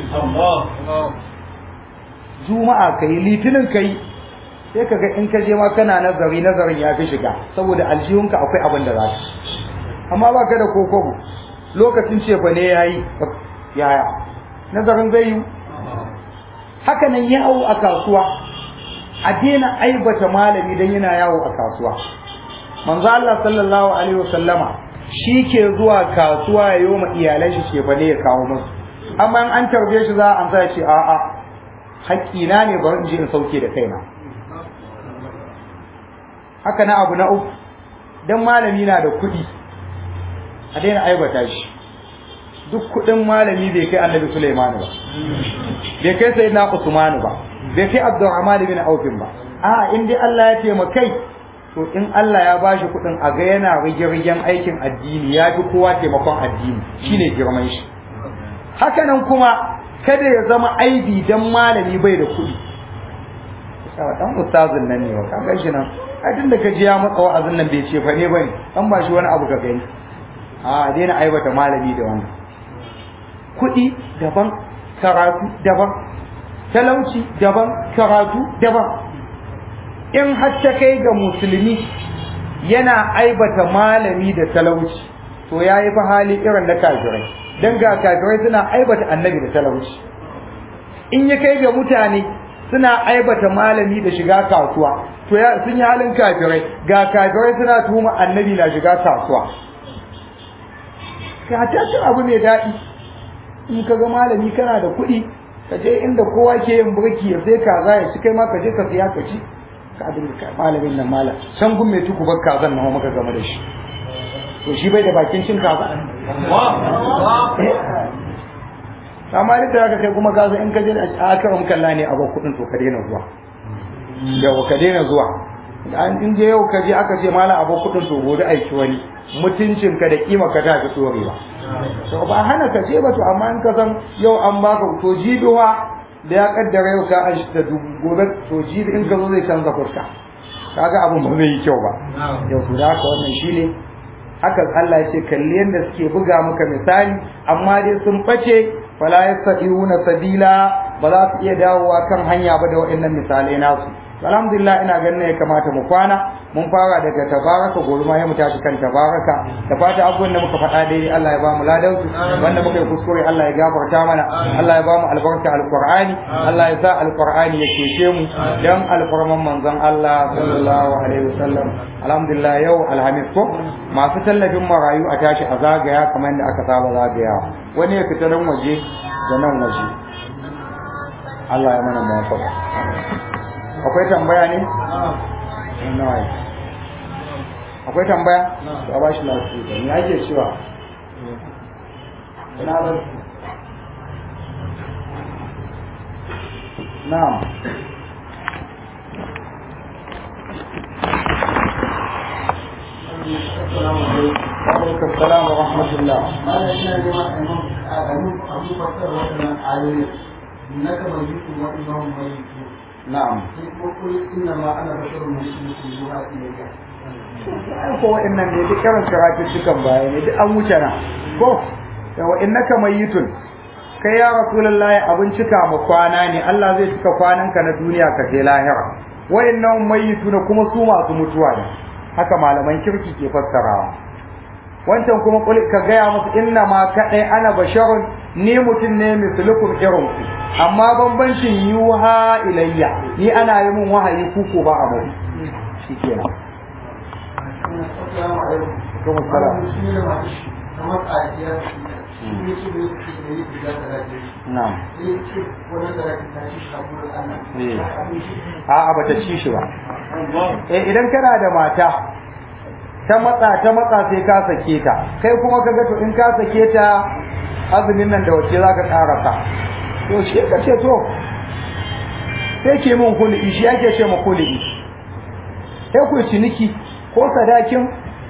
Juma'a kai, litinin kai, sai ka ga in ka je ma kana nazari nazarin ya fi shiga saboda aljihunka akwai abin da zaka, amma ba ka da kokobo lokacin cefa ne yayi yaya nazarin zai yi. Haka nan yawo a kasuwa, a daina aibata malami dan yana yawo a kasuwa. Manzo Allah sallallahu alaihi wasallama shi ke zuwa kasuwa ya yi ma iyalan shi cefa ne ya kawo musu, amma in an tarbe shi za a amsa ya ce a'a haƙƙina ne bari in je in sauke da kaina. Haka na abu na uku, dan malami na da kuɗi a daina aibata shi. Duk kuɗin malami bai kai Annabi Sulaiman ba, bai kai Sayyidina Usman ba, bai kai Abdurrahman bin Auf ba. A'a in dai Allah ya taimakai, to in Allah ya bashi kuɗin a ga yana rige-rigen aikin addini, ya fi kowa taimakon addini, shine girman shi. Haka nan kuma kada ya zama aibi dan malami bai da kuɗi. Dan ustazin nan ne ka ga shi nan, ai tun da ka ji ya matsa wa'azin nan bai ce fa ne bane, an ba shi wani abu ka gani. A daina aibata malami da wannan. Kuɗi daban, karatu daban, talauci daban, karatu daban. In har ta kai ga musulmi yana aibata malami da talauci, to yayi fa hali irin na kafirai, dan ga kafirai suna aibata annabi da talauci. In ya kai ga mutane suna aibata malami da shiga kasuwa, to ya sun yi halin kafirai, ga kafirai suna tuhuma annabi na shiga kasuwa. Ka ta cin abu mai daɗi, in ka ga malami kana da kuɗi, ka je inda kowa ke yin burki ya sai kaza ya ci, kai ma ka je ka siya ka ci. Ka abin da malamin nan malam san gun mai tuku bar kazan nan maka game da shi, to shi bai da bakin cin kaza. Amma duk da haka kai kuma ka in ka je a karam kalla ne a ba kuɗin, to ka daina zuwa, yau ka daina zuwa. An in je yau ka je aka ce malam a ba kuɗin, to gobe aiki wani mutuncin ka da kima ka ta fi tsorewa. To ba hana ka je ba, to amma in ka san yau an baka to jiduwa da ya kaddara yau ka an shi da gobe, to jibi in ka zo zai canza fuska, kaga abin ba zai yi kyau ba. Yau to da haka wannan shine haka Allah ya ce kalli yanda suke buga maka misali, amma dai sun bace fala yastati'una sabila, ba za su iya dawowa kan hanya ba da waɗannan misalai nasu. Alhamdulillah ina ganin ya kamata mu kwana, mun fara daga tabaraka gobe ma mu tashi kan tabaraka. Da fata abubuwan da muka faɗa daidai Allah ya ba mu ladan su, wanda muka yi kuskure Allah ya gafarta mana, Allah ya ba mu albarka alqur'ani, Allah ya sa alqur'ani ya cece mu dan alfarman manzon Allah sallallahu alaihi wasallam. Alhamdulillah yau alhamis ko masu tallafin marayu a tashi a zagaya kamar yadda aka saba zagayawa, wani ya fita nan waje da nan waje. Allah ya mana muwafaqa. Akwai tambaya ne? Nawa. Akwai tambaya? To a bashi lafiya. Me ake cewa? Ina ba. Na'am. Assalamu alaikum. Wa alaikum assalam wa rahmatullah. Malam ina jama'a imam Adamu Abu Bakar wannan ayoyi. Innaka mayyitun wa innahum mayyitun. Na'am. Inna ana basharun muslimun yuha ilayka. Ko wa'annan ne duk karan karatu dukan baya ne duk an wuce na. Ko wa innaka mayyitun. Kai ya Rasulullahi abin cika mu kwana ne, Allah zai cika kwananka na duniya ka je lahira. Wa'annan mayyitun kuma su masu mutuwa ne. Haka malaman kirki ke fassarawa. Wancan kuma ka gaya musu inna ma kadai ana basharun, ni mutum ne mislukum irunku, amma bambancin yuha ilayya, ni ana yi min wahayi kuko ba abu. Shikenan. Assalamu alaikum. Kuma salam. Kamar ajiya shi su ne su yi da talatin. Na'am. Eh ce wannan da ta ci kabul Allah. Eh. A'a bata ci shi ba. Eh idan kana da mata ta matsa ta matsa sai ka sake ta, kai kuma kaga to in ka sake ta azumin nan da wace zaka karasa, to shi ka ce to sai ke mun kulli shi yake ce mu kulli sai ku ciniki ko sadakin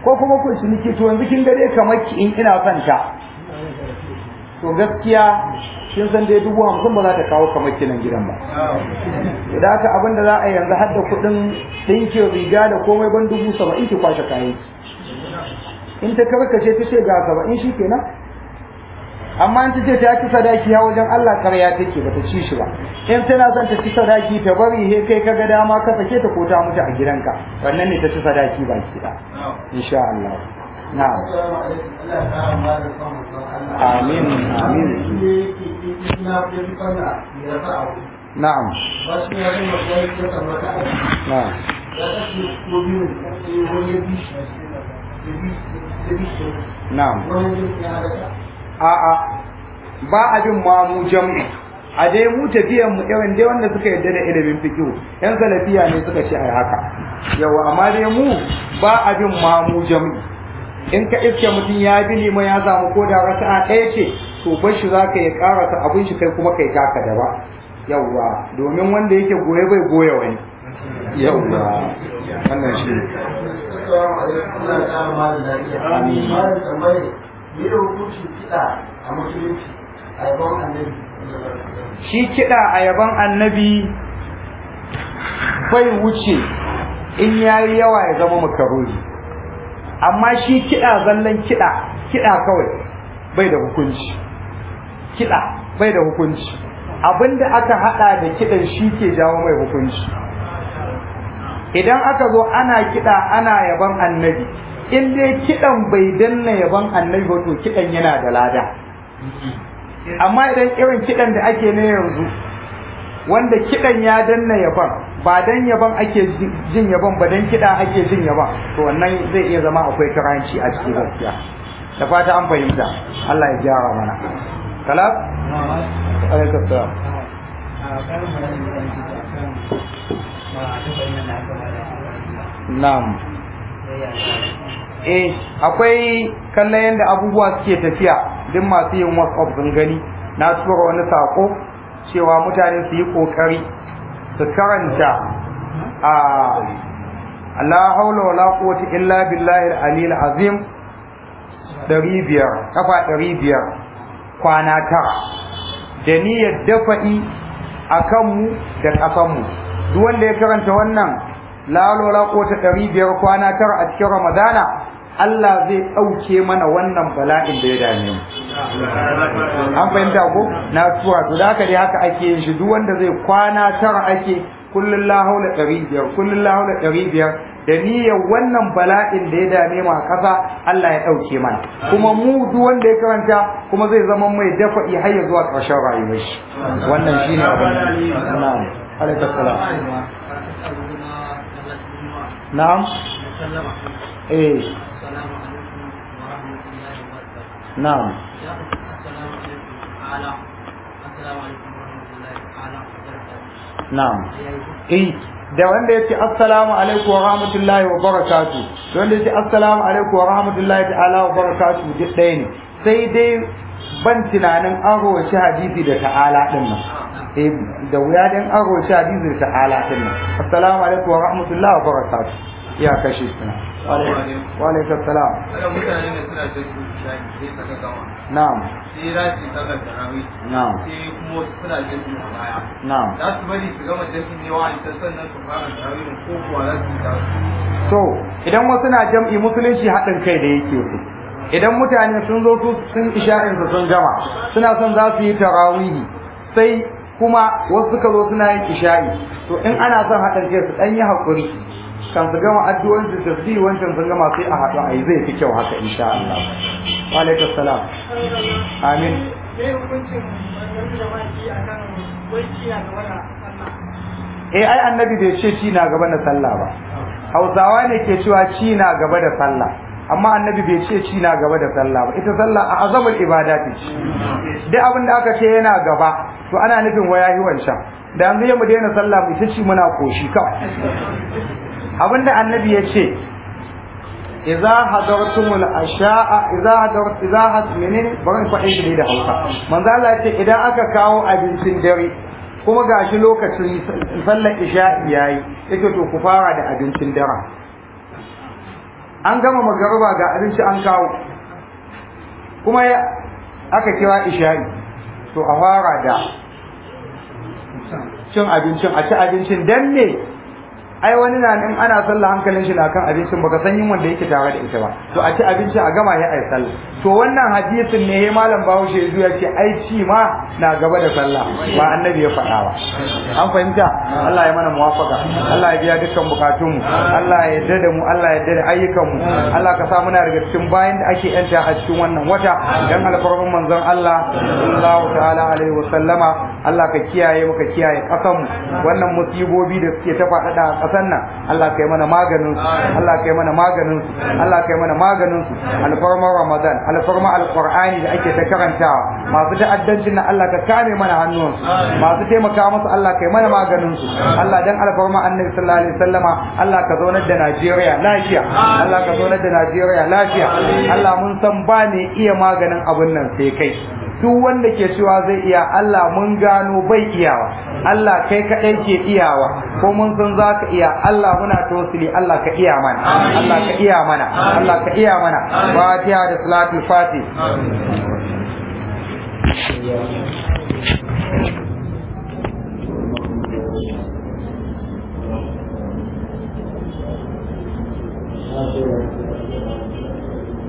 ko kuma ku ciniki to yanzu kin gare kamar ki in ina son ta to gaskiya kin san dai dubu hamsin ba za ta kawo kamar kinan gidan ba idan haka abin da za a yanzu har da kuɗin ɗinkin riga da komai ban dubu saba'in ki kwashe kayan in ta karkace ta ce ga saba'in shi kenan amma in ta ce ta ci sadaki ya wajen Allah karya take bata ci shi ba in tana son ta ci sadaki ta bari he kai kaga dama ka sake ta ko ta mutu a gidanka wannan ne ta ci sadaki ba ki da insha Allah na'am amin amin na'am na'am na'am a'a ba abin ma mu jam'i a dai mu tafiyan mu irin dai wanda suka yarda da ilimin fiqh yan salafiya ne suka ce ai haka yawa amma dai mu ba abin ma mu jam'i in ka iske mutum ya bi liman ya samu ko da raka'a ɗaya ce to bar shi zaka ya karasa abin shi kai kuma kai taka da ba yawa domin wanda yake goye bai goye wani yawa wannan shi Mene hukuncin kiɗa a musulunci a yaban annabi? Shi kiɗa a yaban annabi bai wuce in yayi yawa ya zama makaruhi. Amma shi kiɗa zallan kiɗa, kiɗa kawai bai da hukunci. Kiɗa bai da hukunci. Abinda aka haɗa da kiɗan shi ke jawo mai hukunci. Idan aka zo ana kiɗa ana yaban annabi, in dai kidan bai danna yaban annabi ba to kidan yana da lada amma idan irin kidan da ake ne yanzu wanda kidan ya danna yaban ba dan yaban ake jin yaban ba dan kida ake jin yaban to wannan zai iya zama akwai karanci a cikin gaskiya da fata an fahimta Allah ya gyara mana kalam alaikum salam na'am eh akwai kallon yadda abubuwa suke tafiya duk masu yin WhatsApp sun gani na tura wani sako cewa mutane su yi kokari su karanta a la haula wala quwwata illa billahi al-aliyyil azim ɗari biyar kafa ɗari biyar kwana tara da niyyar dafa'i akan mu da kasan mu duk wanda ya karanta wannan la wala quwwata ɗari biyar kwana tara a cikin Ramadana Allah zai ɗauke mana wannan bala'in da ya dame mu an fahimta ko na tura to da haka dai haka ake yin shi duk wanda zai kwana tara ake kullun la haula ɗari biyar kullun la haula ɗari biyar da niyyar wannan bala'in da ya dame mu a ƙasa Allah ya ɗauke mana kuma mu duk wanda ya karanta kuma zai zama mai dafa'i har ya zuwa ƙarshen rayuwar shi wannan shine abin na'am alaikum salam na'am eh na'am na'am eh da wanda yace assalamu alaikum wa rahmatullahi wa barakatuh da wanda yace assalamu alaikum wa rahmatullahi ta'ala wa barakatuh duk ɗaya ne sai dai ban tunanin an rawaci hadisi da ta'ala din nan eh da wuya dan an rawaci hadisi da ta'ala din nan assalamu alaikum wa rahmatullahi wa barakatuh ya kashe suna wa alaikum salam mutane ne suna da su sai saka gama na'am sai rashi saka tarawih na'am sai kuma suna da su a baya na'am za su bari su gama jami'in ne wa ita sannan su fara tarawih ko kuwa za su ta to idan wasu na jam'i musulunci haɗin kai da yake su idan mutane sun zo su sun isha'in su sun gama suna son za su yi tarawihi sai kuma wasu suka zo suna yin isha'i to in ana son haɗin kai su ɗan yi haƙuri kan su gama addu'o'in su tasbihi wancan sun gama sai a haɗu a yi zai fi kyau haka insha Allah wa alaikum salam amin eh ai annabi bai ce ci na gaba da sallah ba hausawa ne ke cewa ci na gaba da sallah amma annabi bai ce ci na gaba da sallah ba ita sallah a azamul ibadati ce duk abin da aka ce yana gaba to ana nufin wayahi wancan da yanzu mu daina sallah mu ci muna koshi kawai abinda annabi ya ce idza hadartumul asha'a idza hadart idza had menene bari faɗin shi da Hausa manzo Allah ya ce idan aka kawo abincin dare kuma gashi lokacin sallar isha'i yayi yake to ku fara da abincin dare an gama magariba ga abinci an kawo kuma aka kira isha'i to a fara da cin abincin a ci abincin dan ne ai wani na in ana sallah hankalin shi na kan abincin baka san yin wanda yake tare da ita ba to a ci abinci a gama ya ai sallah to wannan hadisin ne he malam Bahaushe yazo ya ce ai ci ma na gaba da sallah ba annabi ya faɗa ba an fahimta Allah ya mana muwafaka Allah ya biya dukkan bukatun mu Allah ya yarda da mu Allah ya yarda da ayyukan mu Allah ka sa muna daga cikin bayan da ake yanta a cikin wannan wata dan alfarman manzon Allah sallallahu ta'ala alaihi wa sallama Allah ka kiyaye mu ka kiyaye kasan mu wannan musibobi da suke ta faɗaɗa a kasan nan Allah kai mana maganin su Allah kai mana maganin su Allah kai mana maganin su alfarman Ramadan alfarma alqur'ani da ake ta karantawa masu ta'addancin nan Allah ka kame mana hannun su masu taimaka musu Allah kai mana maganin su Allah dan alfarma annabi sallallahu alaihi wasallama Allah ka zaunar da Najeriya lafiya Allah ka zaunar da Najeriya lafiya Allah mun san ba ne iya maganin abun nan sai kai duk wanda ke cewa zai iya Allah mun gano bai iyawa Allah kai kadai ke iyawa ko mun san zaka iya Allah muna tawassuli Allah ka iya mana Allah ka iya mana Allah ka iya mana Fatiha da salatul Fatih Thank you.